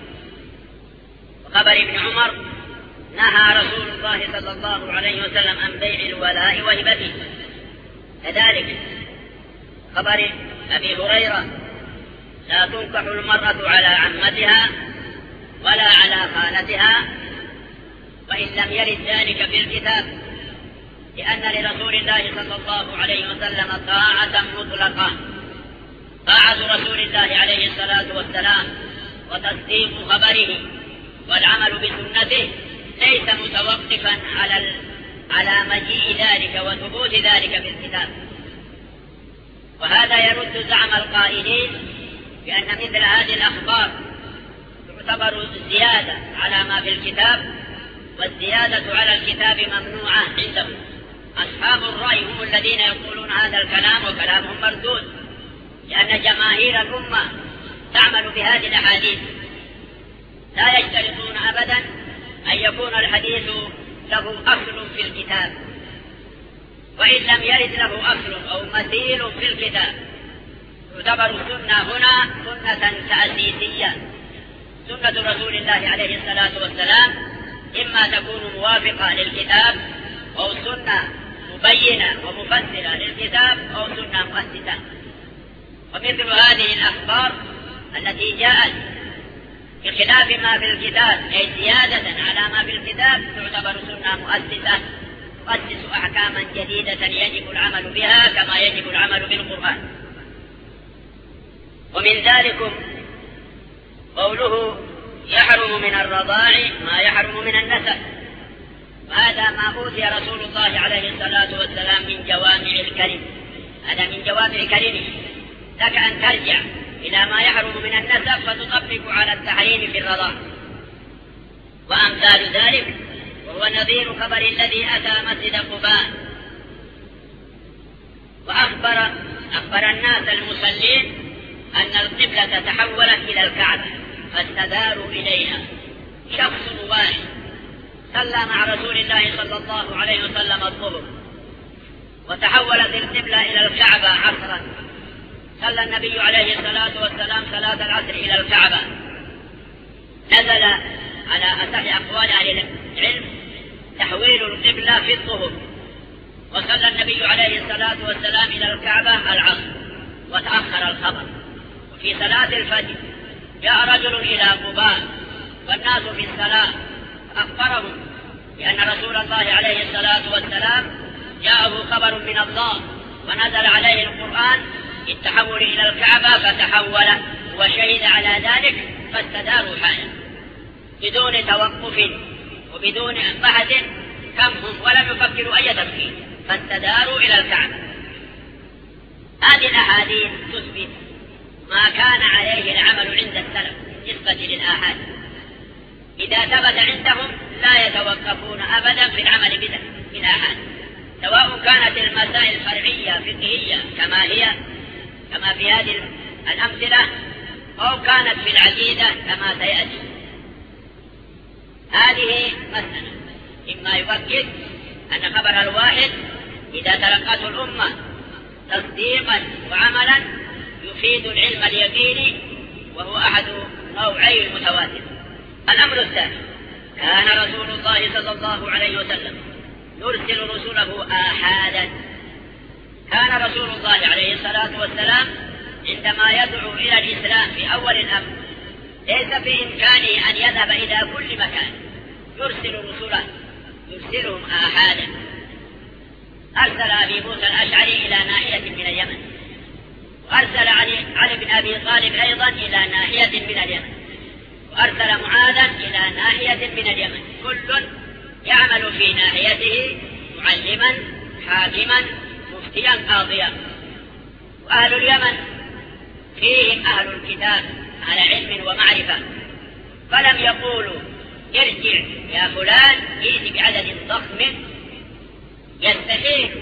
وخبر ابن عمر نهى رسول الله صلى الله عليه وسلم عن بيع الولاء وهبته. كذلك خبر أبي هريرة: لا تنكح المرأة على عمتها ولا على خالتها، وإن لم يرد ذلك في الكتاب، لأن لرسول الله صلى الله عليه وسلم طاعة مطلقة. طاعة رسول الله عليه الصلاة والسلام وتصديق خبره والعمل بسنته ليس متوقفا على على مجيء ذلك وثبوت ذلك في الكتاب. وهذا يرد زعم القائلين بأن مثل هذه الأخبار تعتبر زيادة على ما في الكتاب، والزيادة على الكتاب ممنوعة عندهم. أصحاب الرأي هم الذين يقولون هذا الكلام وكلامهم مردود، لأن جماهير الأمة تعمل بهذه الأحاديث، لا يشترطون أبدا أن يكون الحديث له أصل في الكتاب، وإن لم يرد له أصل أو مثيل في الكتاب تعتبر السنة هنا سنة تأسيسية، سنة رسول الله عليه الصلاة والسلام إما تكون موافقة للكتاب أو سنة مبينة ومفسرة للكتاب أو سنة مؤسسة. ومثل هذه الأخبار التي جاءت بخلاف ما في الكتاب أي زيادة على ما في الكتاب تعتبر سنة مؤسسة تؤسس أحكاما جديدة يجب العمل بها كما يجب العمل بالقرآن. ومن ذلك قوله يحرم من الرضاع ما يحرم من النسب، وهذا ما أوتي رسول الله عليه الصلاة والسلام من جوامع الكلم، هذا من جوامع كلمه، لك أن ترجع إلى ما يحرم من النسب فتطبق على التحريم في الرضاع. وأمثال ذلك وهو نظير خبر الذي أتى مسجد قباء وأخبر أخبر الناس المصلين أن القبلة تحولت إلى الكعبة فاستداروا إليها. شخص واحد صلى مع رسول الله صلى الله عليه وسلم الظهر وتحولت القبلة إلى الكعبة عصرا، صلى النبي عليه الصلاة والسلام صلاة العصر إلى الكعبة، نزل على أصح أقوال أهل العلم تحويل القبلة في الظهر، وصلى النبي عليه الصلاة والسلام إلى الكعبة العصر وتأخر الخبر. وفي صلاة الفجر جاء رجل إلى قباء والناس في الصلاة أخبرهم بأن رسول الله عليه الصلاة والسلام جاءه خبر من الله ونزل عليه القرآن التحول إلى الكعبة فتحول وشهد على ذلك فاستداروا حالا بدون توقف وبدون بحث كم هم ولم يفكروا أي تفكير، فاستداروا إلى الكعبة. هذه الأحاديث تثبت ما كان عليه العمل عند السلف بالنسبة للآحاد، إذا ثبت عندهم لا يتوقفون أبدا في العمل بالآحاد، سواء كانت المسائل فرعية فقهية كما هي كما في هذه الأمثلة أو كانت في العقيدة كما سيأتي. هذه مسألة إما يؤكد أن خبر الواحد إذا تلقته الأمة تصديقا وعملا يفيد العلم اليقيني وهو أحد نوعي المتواتر. الأمر الثاني كان رسول الله صلى الله عليه وسلم يرسل رسله آحادا. كان رسول الله عليه الصلاة والسلام عندما يدعو إلى الإسلام في أول الأمر ليس بإمكانه أن يذهب إلى كل مكان، يرسل رسله يرسلهم آحادا. أرسل أبي موسى الأشعري إلى ناحية من اليمن، وأرسل علي, علي بن أبي طالب أيضا إلى ناحية من اليمن، وأرسل معاذا إلى ناحية من اليمن، كل يعمل في ناحيته معلما حاكما مفتيا قاضيا. وأهل اليمن فيهم أهل الكتاب على علم ومعرفة، فلم يقولوا ارجع يا فلان ائت بعدد ضخم يستحيل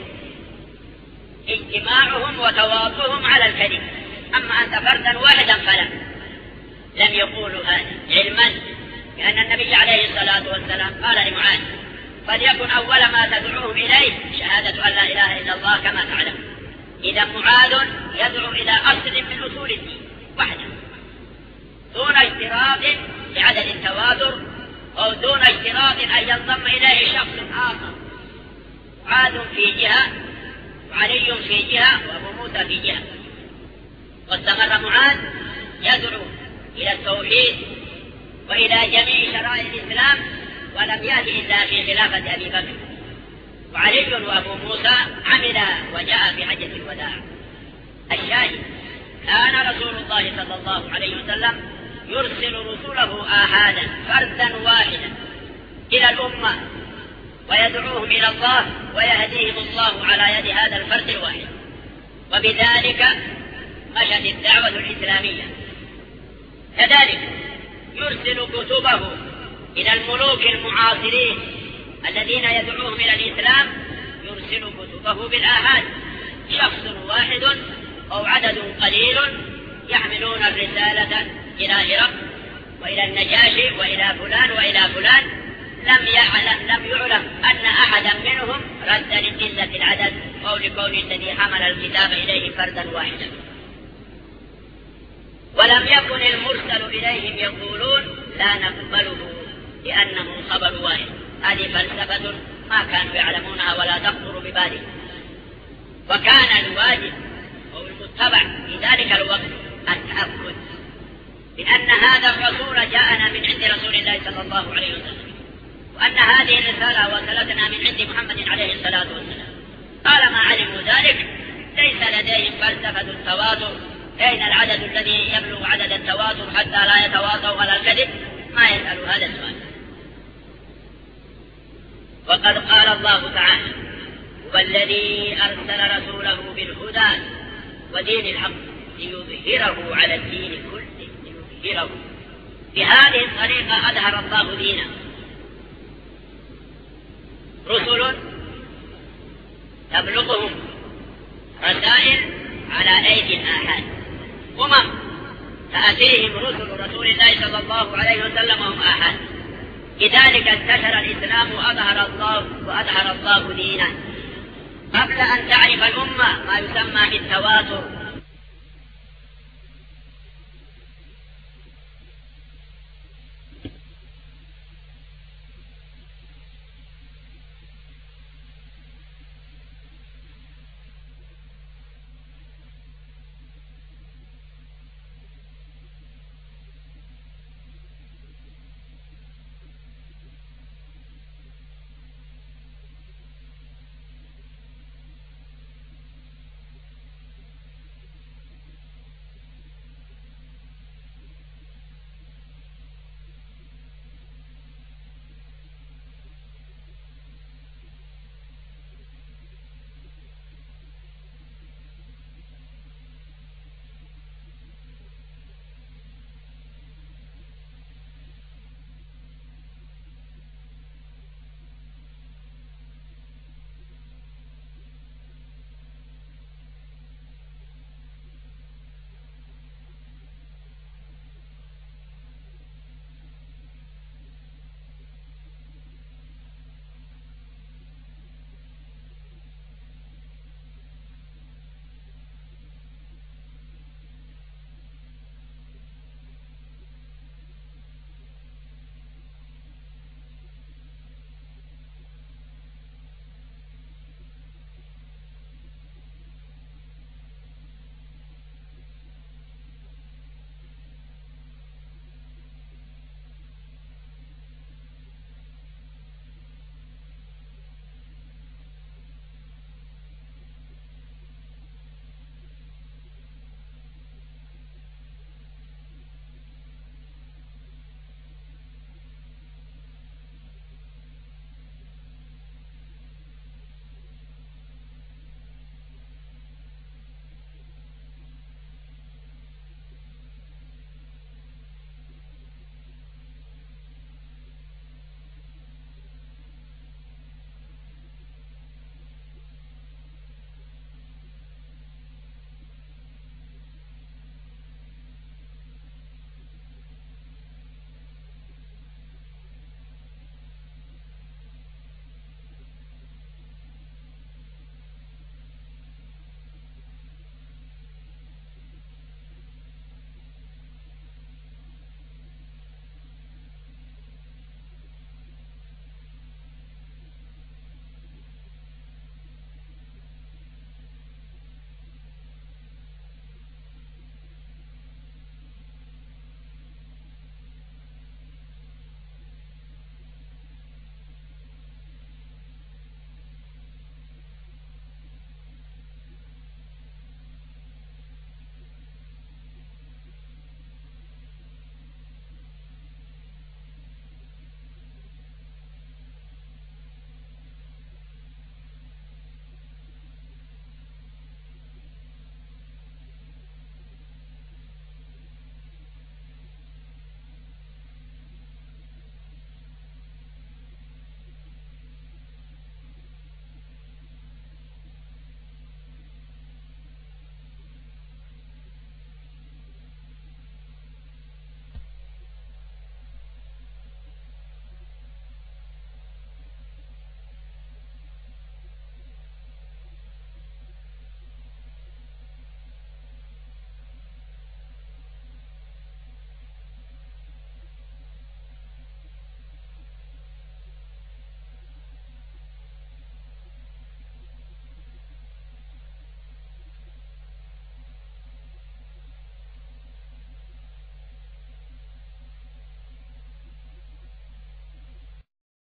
اجتماعهم وتواطؤهم على الكذب، أما أنت فردا واحدا فلا. لم يقولوا هذا علما لأن النبي عليه الصلاة والسلام قال لمعاذ فليكن أول ما تدعوهم إليه شهادة أن لا إله إلا الله كما تعلم. إذا معاذ يدعو إلى أصل من أصول الدين وحده دون اشتراط لعدد التواتر أو دون اشتراط أن ينضم إليه شخص آخر. معاذ في جهة وعلي في جهة وأبو موسى في جهة، واستمر معاذ يدعو إلى التوحيد وإلى جميع شرائع الإسلام ولم يأتي إلا في خلافة أبي بكر. وعلي وأبو موسى عمل وجاء في حجة الوداع. الشاهد كان رسول الله صلى الله عليه وسلم يرسل رسله آحادا فردا واحدا إلى الأمة ويدعوهم إلى الله ويهديهم الله على يد هذا الفرد الواحد. وبذلك مشت الدعوة الإسلامية. كذلك يرسل كتبه إلى الملوك المعاصرين الذين يدعوهم إلى الإسلام، يرسل كتبه بالآحاد، شخص واحد أو عدد قليل يحملون الرسالة إلى هرقل وإلى النجاشي وإلى فلان وإلى فلان. لم يعلم, لم يعلم أن أحدا منهم رد لقلة العدد أو لكون الذي حمل الكتاب إليه فردا واحدا. ولم يكن المرسل إليهم يقولون لا نقبله لأنه خبر واحد. هذه فلسفة ما كانوا يعلمونها ولا تخطر ببالهم. وكان الواجب أو المتبع في ذلك الوقت التأكد من أن هذا الرسول جاءنا من عند رسول الله صلى الله عليه وسلم، وأن هذه الرسالة وصلتنا من عند محمد عليه الصلاة والسلام. طالما علموا ذلك ليس لديهم فلسفة التواتر، أين العدد الذي يبلغ عدد التواتر حتى لا يتواطوا على الكذب، ما يسألوا هذا السؤال. وقد قال الله تعالى: هو الذي أرسل رسوله بالهدى ودين الحق ليظهره على الدين كله، ليظهره. بهذه الطريقة أظهر الله دينه. رسل تبلغهم رسائل على أيدي الآحاد، أمم تأتيهم رسل رسول الله صلى الله عليه وسلم وهم آحاد. لذلك انتشر الإسلام وأظهر الله وأظهر الله دينه. قبل أن تعرف الأمة ما يسمى بالتواتر